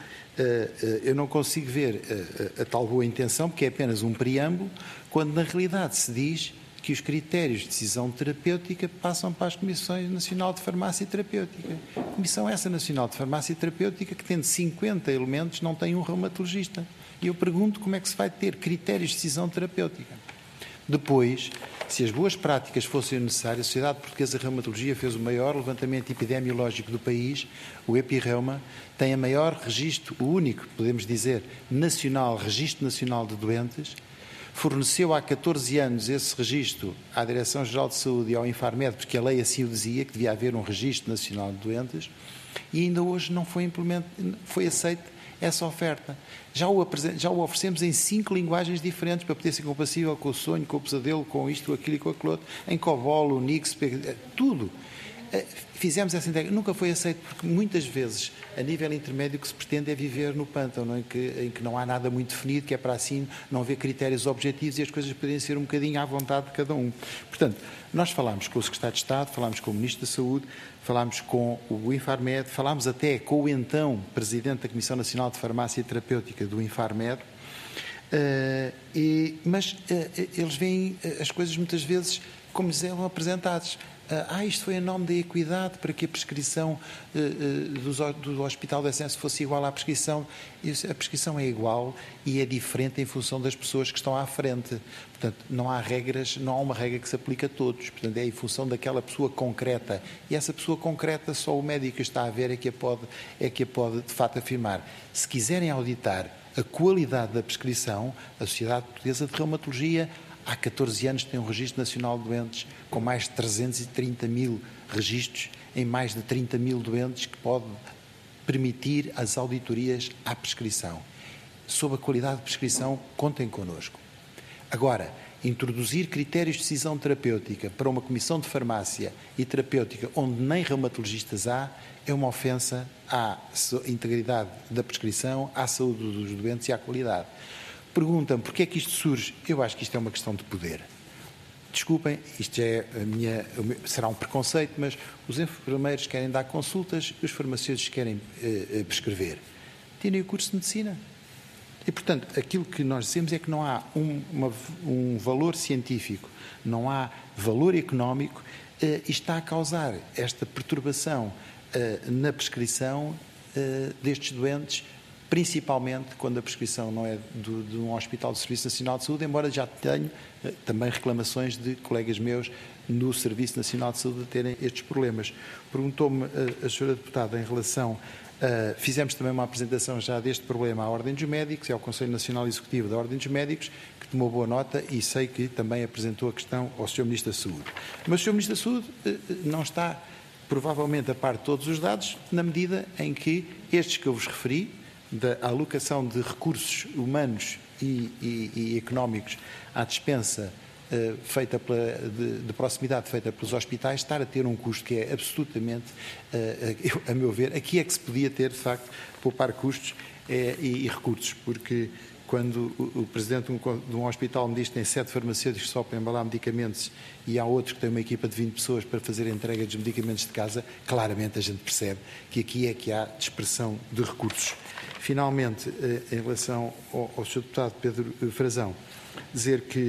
Speaker 3: eu não consigo ver a, a, a tal boa intenção, porque é apenas um preâmbulo, quando na realidade se diz que os critérios de decisão terapêutica passam para as Comissões Nacional de Farmácia Terapêutica. A Comissão essa Nacional de Farmácia Terapêutica, que tendo cinquenta elementos, não tem um reumatologista. E eu pergunto como é que se vai ter critérios de decisão terapêutica. Depois, se as boas práticas fossem necessárias, a Sociedade Portuguesa de Reumatologia fez o maior levantamento epidemiológico do país, o EpiReuma, tem a maior registro, o único, podemos dizer, nacional, registro nacional de doentes, forneceu há catorze anos esse registro à Direção-Geral de Saúde e ao Infarmed, porque a lei assim o dizia, que devia haver um registro nacional de doentes, e ainda hoje não foi, foi aceito essa oferta. Já o, já o oferecemos em cinco linguagens diferentes para poder ser compatível com o sonho, com o pesadelo, com isto, aquilo e com aquilo outro, em COBOL, Unix, tudo. Fizemos essa entrega, nunca foi aceito, porque muitas vezes, a nível intermédio, o que se pretende é viver no pântano, não é? em, que, em que não há nada muito definido, que é para assim não haver critérios objetivos e as coisas podem ser um bocadinho à vontade de cada um. Portanto, nós falámos com o Secretário de Estado, falámos com o Ministro da Saúde, falámos com o Infarmed, falámos até com o então Presidente da Comissão Nacional de Farmácia Terapêutica do Infarmed, uh, e, mas uh, eles veem as coisas muitas vezes como lhes eram apresentadas. Ah, isto foi em nome da equidade para que a prescrição uh, uh, do, do Hospital da Essência fosse igual à prescrição. A prescrição é igual e é diferente em função das pessoas que estão à frente. Portanto, não há regras, não há uma regra que se aplique a todos. Portanto, é em função daquela pessoa concreta. E essa pessoa concreta, só o médico que está a ver é que a pode, é que a pode de facto afirmar. Se quiserem auditar a qualidade da prescrição, a Sociedade Portuguesa de Reumatologia há catorze anos tem um registro nacional de doentes com mais de trezentos e trinta mil registros em mais de trinta mil doentes que pode permitir as auditorias à prescrição. Sob a qualidade de prescrição, contem connosco. Agora, introduzir critérios de decisão terapêutica para uma comissão de farmácia e terapêutica onde nem reumatologistas há, é uma ofensa à integridade da prescrição, à saúde dos doentes e à qualidade. Perguntam porque é que isto surge. Eu acho que isto é uma questão de poder. Desculpem, isto é a minha, será um preconceito, mas os enfermeiros querem dar consultas, os farmacêuticos querem eh, prescrever. Tirem o curso de medicina. E, portanto, aquilo que nós dizemos é que não há um, uma, um valor científico, não há valor económico, eh, e está a causar esta perturbação eh, na prescrição eh, destes doentes, principalmente quando a prescrição não é do, de um Hospital de Serviço Nacional de Saúde, embora já tenho eh, também reclamações de colegas meus no Serviço Nacional de Saúde a terem estes problemas. Perguntou-me a, a senhora deputada em relação, uh, fizemos também uma apresentação já deste problema à Ordem dos Médicos e ao Conselho Nacional Executivo da Ordem dos Médicos, que tomou boa nota e sei que também apresentou a questão ao senhor Ministro da Saúde. Mas o senhor Ministro da Saúde uh, não está provavelmente a par de todos os dados, na medida em que estes que eu vos referi, da alocação de recursos humanos e, e, e económicos à dispensa uh, feita pela, de, de proximidade feita pelos hospitais, estar a ter um custo que é absolutamente, uh, eu, a meu ver, aqui é que se podia ter, de facto, poupar custos é, e, e recursos, porque quando o, o presidente de um, de um hospital me diz que tem sete farmacêuticos só para embalar medicamentos e há outros que têm uma equipa de vinte pessoas para fazer a entrega dos medicamentos de casa, claramente a gente percebe que aqui é que há dispersão de recursos. Finalmente, em relação ao, ao senhor deputado Pedro Frazão, dizer que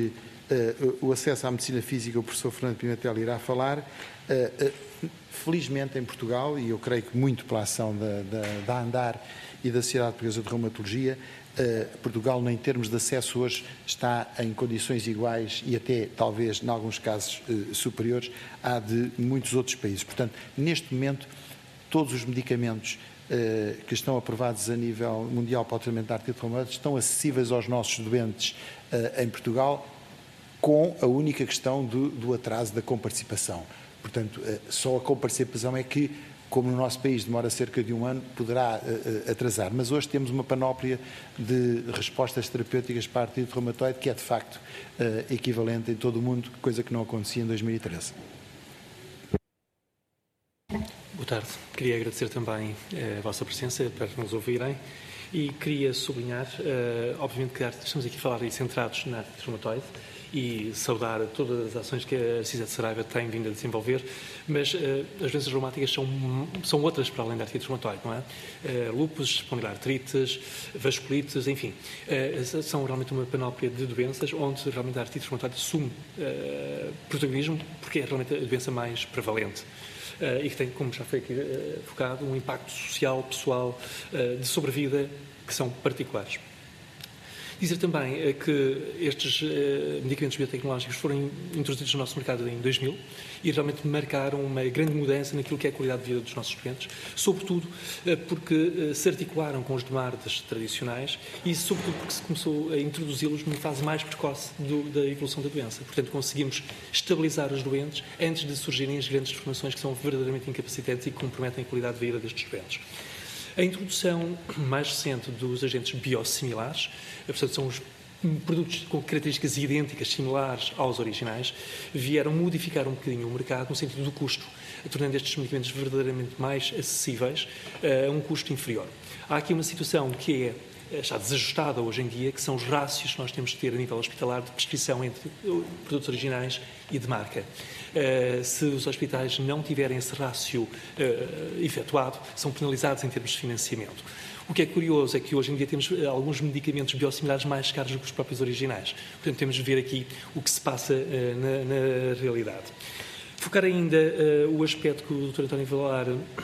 Speaker 3: o acesso à medicina física, o professor Fernando Pimentel irá falar. Felizmente em Portugal, e eu creio que muito pela ação da, da, da ANDAR e da Sociedade Portuguesa de Reumatologia, Portugal, em termos de acesso hoje, está em condições iguais e até, talvez, em alguns casos, superiores à de muitos outros países. Portanto, neste momento, todos os medicamentos que estão aprovados a nível mundial para o tratamento da artrite reumatoide estão acessíveis aos nossos doentes em Portugal, com a única questão do, do atraso da comparticipação. Portanto, só a comparticipação é que, como no nosso país demora cerca de um ano, poderá atrasar. Mas hoje temos uma panóplia de respostas terapêuticas para a artrite reumatoide que é, de facto, equivalente em todo o mundo, coisa que não acontecia em dois mil e treze.
Speaker 7: Boa tarde. Queria agradecer também a vossa presença para nos ouvirem e queria sublinhar, obviamente, que estamos aqui a falar e centrados na artrite reumatoide, e saudar todas as ações que a CISET Saraiva tem vindo a desenvolver, mas uh, as doenças reumáticas são, são outras para além da artrite reumatoide, não é? Uh, lúpus, espondiloartrites, vasculites, enfim, uh, são realmente uma panóplia de doenças onde realmente a artrite reumatoide assume uh, protagonismo porque é realmente a doença mais prevalente. Uh, e que tem, como já foi aqui uh, focado, um impacto social, pessoal, uh, de sobrevida que são particulares. Dizer também que estes medicamentos biotecnológicos foram introduzidos no nosso mercado em dois mil e realmente marcaram uma grande mudança naquilo que é a qualidade de vida dos nossos doentes, sobretudo porque se articularam com os demardes tradicionais e sobretudo porque se começou a introduzi-los numa fase mais precoce do, da evolução da doença. Portanto, conseguimos estabilizar os doentes antes de surgirem as grandes deformações que são verdadeiramente incapacitantes e que comprometem a qualidade de vida destes doentes. A introdução mais recente dos agentes biosimilares, portanto, são os produtos com características idênticas, similares aos originais, vieram modificar um bocadinho o mercado no sentido do custo, tornando estes medicamentos verdadeiramente mais acessíveis a um custo inferior. Há aqui uma situação que é está desajustada hoje em dia, que são os rácios que nós temos de ter a nível hospitalar de prescrição entre produtos originais e de marca. Uh, se os hospitais não tiverem esse rácio uh, efetuado, são penalizados em termos de financiamento. O que é curioso é que hoje em dia temos alguns medicamentos biosimilares mais caros do que os próprios originais. Portanto, temos de ver aqui o que se passa uh, na, na realidade. Focar ainda uh, o aspecto que o doutor António Vilar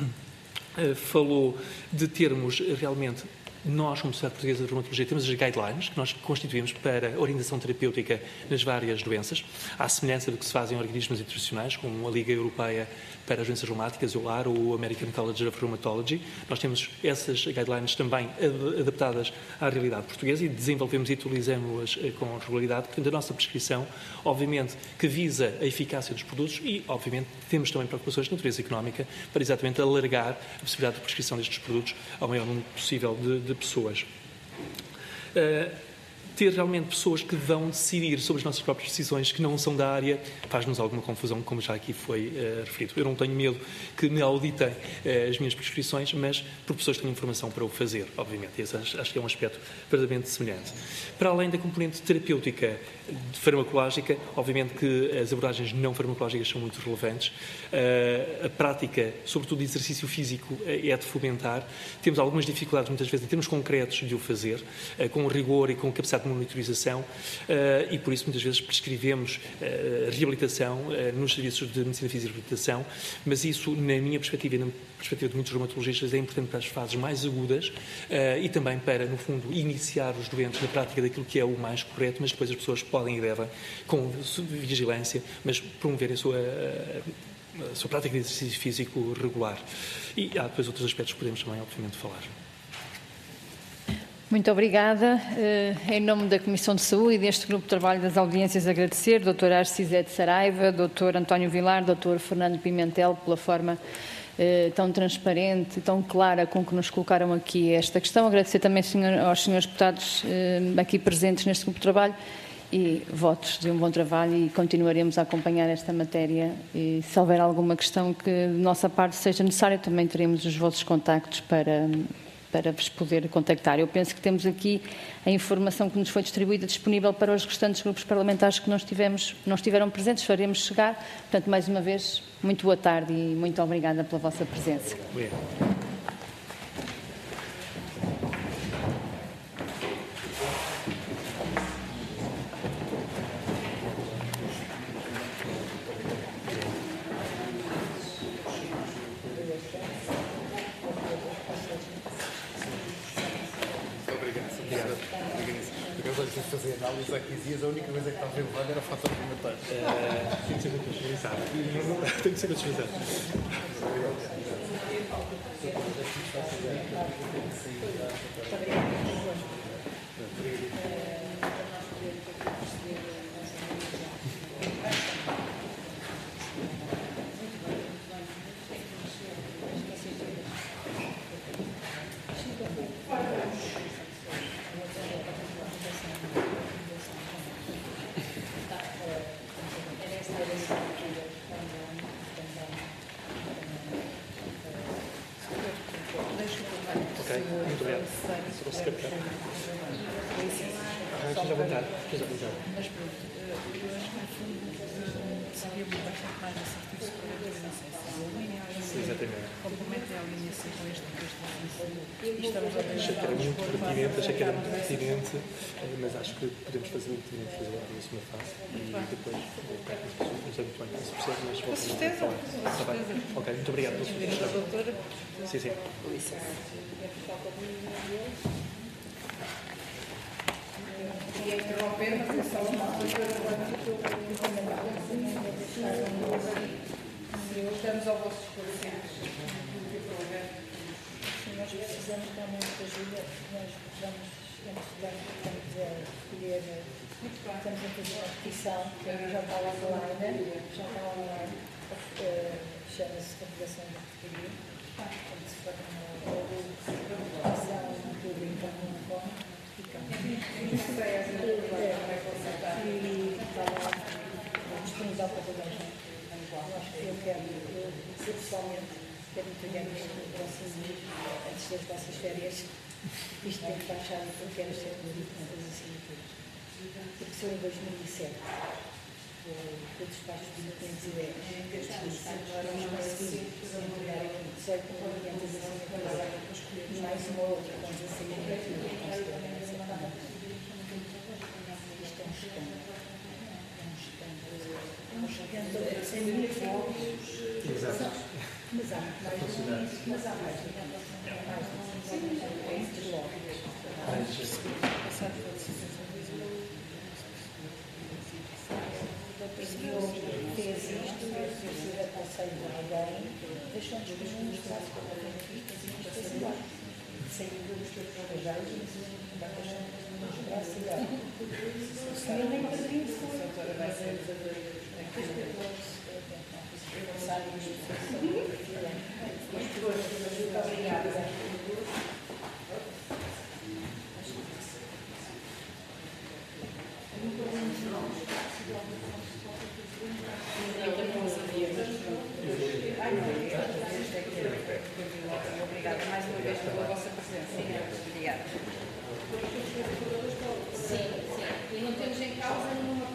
Speaker 7: uh, falou de termos realmente nós, como Sociedade Portuguesa de Reumatologia, temos as guidelines que nós constituímos para orientação terapêutica nas várias doenças, à semelhança do que se faz em organismos internacionais, como a Liga Europeia para as Doenças Reumáticas, o LAR, ou o American College of Rheumatology. Nós temos essas guidelines também adaptadas à realidade portuguesa e desenvolvemos e utilizamos-as com regularidade. Portanto, a nossa prescrição, obviamente, que visa a eficácia dos produtos e, obviamente, temos também preocupações de natureza económica para exatamente alargar a possibilidade de prescrição destes produtos ao maior número possível de, de pessoas. Uh, ter realmente pessoas que vão decidir sobre as nossas próprias decisões, que não são da área, faz-nos alguma confusão, como já aqui foi uh, referido. Eu não tenho medo que me auditem uh, as minhas prescrições, mas por pessoas que têm informação para o fazer, obviamente. Esse acho, acho que é um aspecto verdadeiramente semelhante. Para além da componente terapêutica farmacológica, obviamente que as abordagens não farmacológicas são muito relevantes. Uh, a prática, sobretudo de exercício físico, é de fomentar. Temos algumas dificuldades, muitas vezes, em termos concretos de o fazer, uh, com rigor e com capacidade de monitorização, uh, e por isso muitas vezes prescrevemos uh, reabilitação uh, nos serviços de medicina física e reabilitação, mas isso, na minha perspectiva e na perspectiva de muitos reumatologistas, é importante para as fases mais agudas uh, e também para, no fundo, iniciar os doentes na prática daquilo que é o mais correto, mas depois as pessoas podem e devem, com vigilância, mas promoverem a sua, a sua prática de exercício físico regular. E há depois outros aspectos que podemos também, obviamente, falar.
Speaker 1: Muito obrigada. Em nome da Comissão de Saúde e deste Grupo de Trabalho das Audiências, agradecer doutora Arcisete Saraiva, doutor António Vilar, doutor Fernando Pimentel, pela forma tão transparente, tão clara com que nos colocaram aqui esta questão. Agradecer também aos senhores deputados aqui presentes neste Grupo de Trabalho e votos de um bom trabalho, e continuaremos a acompanhar esta matéria, e se houver alguma questão que de nossa parte seja necessária, também teremos os vossos contactos para... para vos poder contactar. Eu penso que temos aqui a informação que nos foi distribuída disponível para os restantes grupos parlamentares que não, estivemos, não estiveram presentes, faremos chegar. Portanto, mais uma vez, muito boa tarde e muito obrigada pela vossa presença.
Speaker 7: Obrigado.
Speaker 6: Aliás, há quinze dias a única coisa que estava relevante era a foto documentária.
Speaker 7: Uh, tem que ser contextualizado. Tem que ser contextualizado. Ok, muito obrigado. Sou o secretário. Ah, esteja à vontade. Esteja à vontade.
Speaker 5: Mas pronto, eu acho que no fundo seria bastante mais assertivo se for a não sei se é linha
Speaker 7: Sim, exatamente.
Speaker 5: complemento a alinhação com este texto. Estamos a
Speaker 7: Achei que era muito pertinente, achei que era muito pertinente, mas acho que podemos fazer o que tínhamos de fazer agora na segunda fase e depois voltar com as pessoas, não sei muito bem como se percebe, mas
Speaker 5: Com
Speaker 7: voltamos
Speaker 5: certeza,
Speaker 7: a falar.
Speaker 5: com
Speaker 7: Está bem?
Speaker 5: certeza.
Speaker 7: Ok, muito obrigado pela sua
Speaker 5: Obrigada,
Speaker 7: sugestão.
Speaker 5: doutora.
Speaker 7: Sim, sim.
Speaker 5: Com licença. Queria interromper, mas é só uma coisa. Estamos ao vosso esclarecimento.
Speaker 2: Nós precisamos realmente de ajuda, nós vamos, estamos estamos a escolher, estamos a fazer uma petição, que já está online, já está online, uh, chama-se Confederação da Portaria, quando se for uma petição pública no Hong e cá. E está lá, disponível para toda a gente. Eu quero, eu pessoalmente, quero entregar isto no próximo mês, antes das vossas férias. Isto tem que baixar, eu quero ser bonito nas assinaturas. Porque sou em dois mil e sete, o despacho de quinhentos e dez, nós conseguimos entregar aqui dezoito mil e quinhentas assinaturas e mais uma outra com dezasseis mil e quinhentas. Isto é um escândalo. É um escândalo. É mil fóruns.
Speaker 7: Exato.
Speaker 2: Mas há muito mais do que isso. Mas há mais do que isso. Há mais do que isso. É muito logo. Eu fez isto, eu fiz a conselho de alguém, deixou-nos mesmo mostrar se como é que isto faz igual. Saiu dos teus trabalhos e deixou-nos mostrar se igual. O senhor nem padrinho foi. Mas é muito obrigada.
Speaker 5: Obrigada mais uma vez pela vossa presença. Obrigada.
Speaker 4: Sim, sim. E não temos em causa nenhuma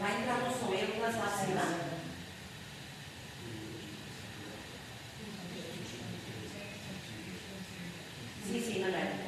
Speaker 8: Vai entrar no som, ele lança lá acima. Sim, sim, mandei.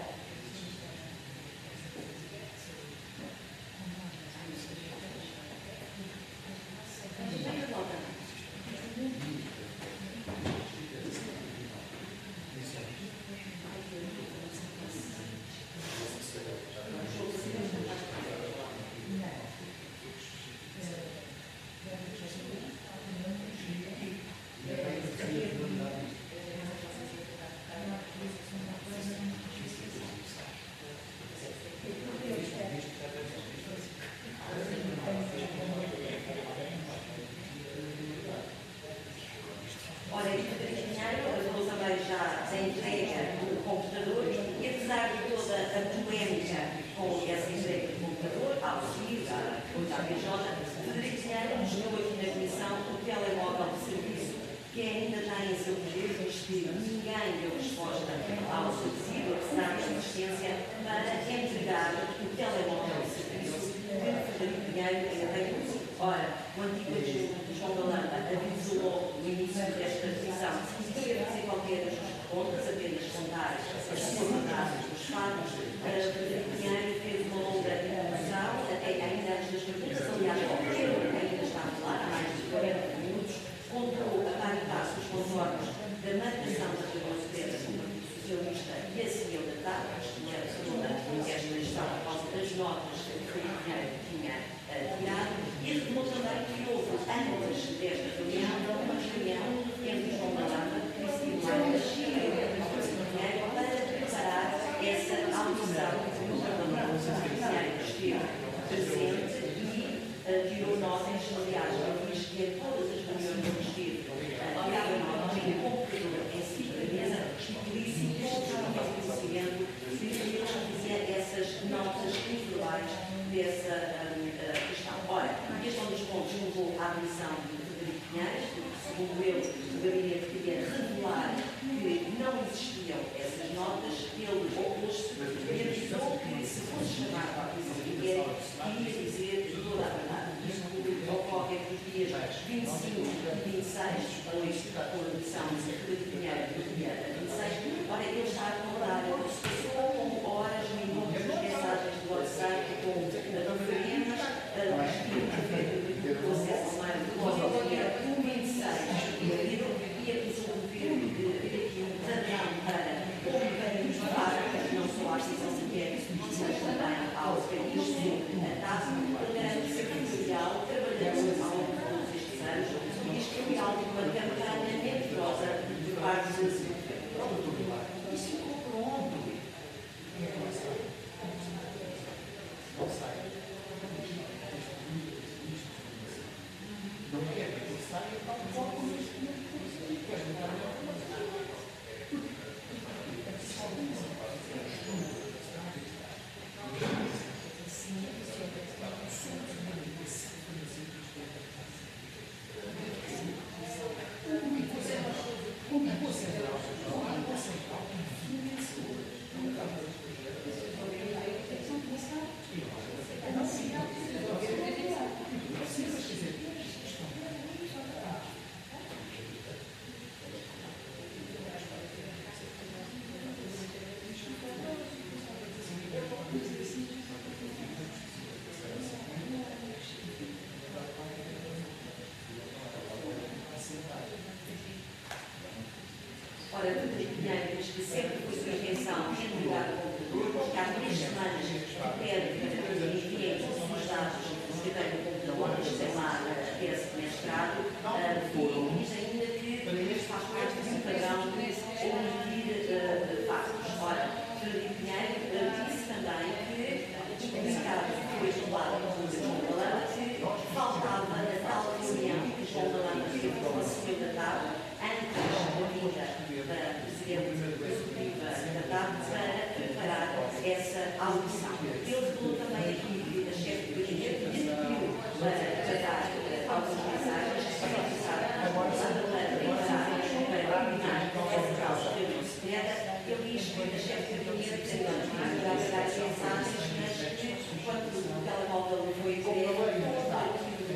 Speaker 8: Quando o telemóvel foi ver,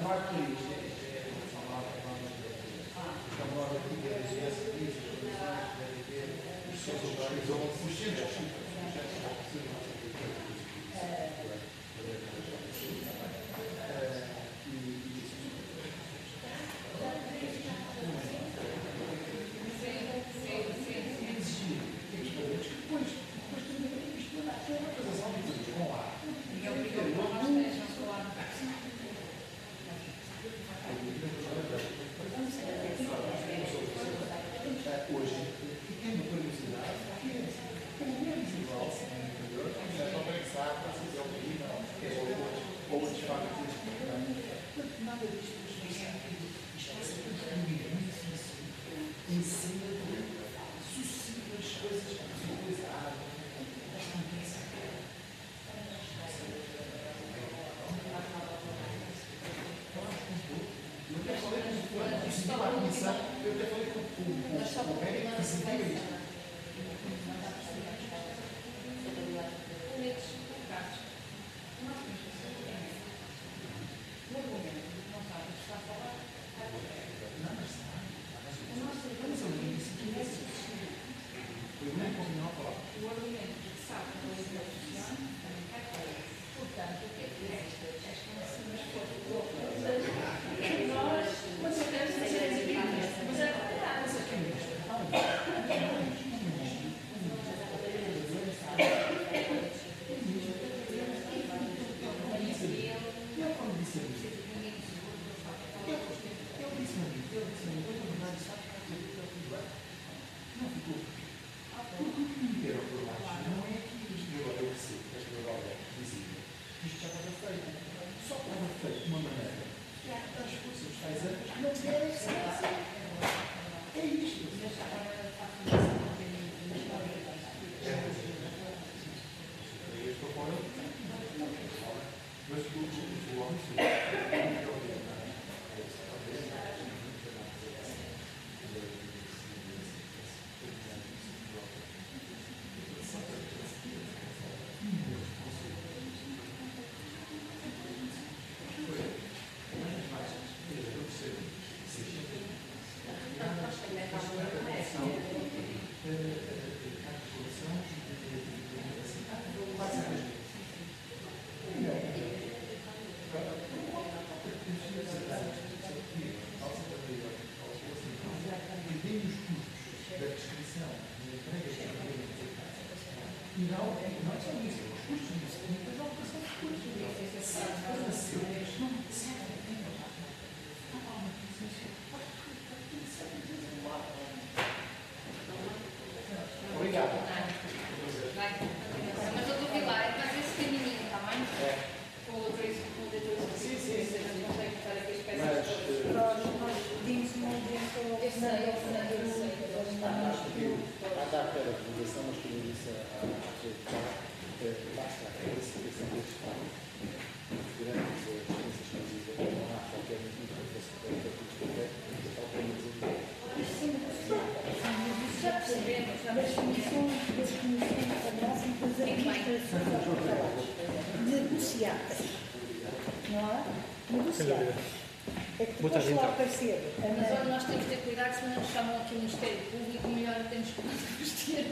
Speaker 7: Boa tarde, então.
Speaker 1: Mas olha, nós temos que ter cuidado, se não nos chamam aqui no Ministério Público, melhor temos que vestir.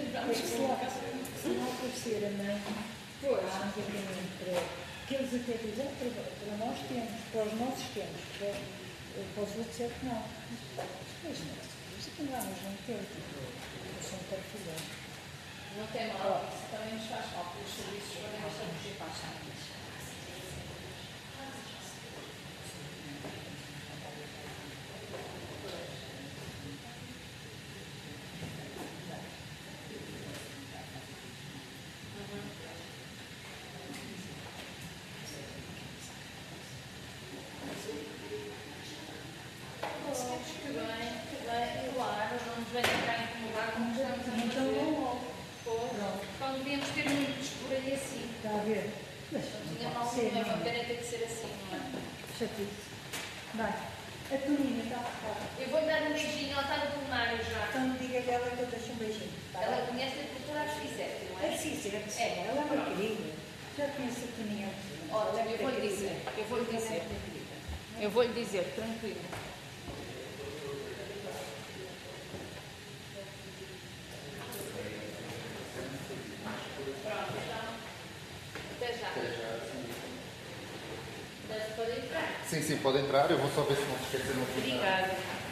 Speaker 2: Se não aparecer a mãe, há um para que eles até dizem, para, para nós temos, para os nossos temos, para, para os outros é que não. Mas não, isso aqui não, mas não tem. Eu sou um perfilhão.
Speaker 1: Não tem mal, isso também nos faz falta, os serviços podem bastante fugir para as chaves. Eu vou dar um beijinho, ela está no plenário já.
Speaker 2: Então diga dela que eu deixo um beijinho. Tá?
Speaker 1: Ela conhece a doutora Arcisete, não é?
Speaker 2: Arcisete, sim. É, ela é uma querida. Já conheço a Toninha.
Speaker 1: Ótimo, eu vou lhe dizer. Eu vou lhe dizer. Eu vou lhe dizer, tranquilo.
Speaker 9: Sim, sim, pode entrar. Eu vou só ver se não se esqueceram aqui.
Speaker 1: Obrigada.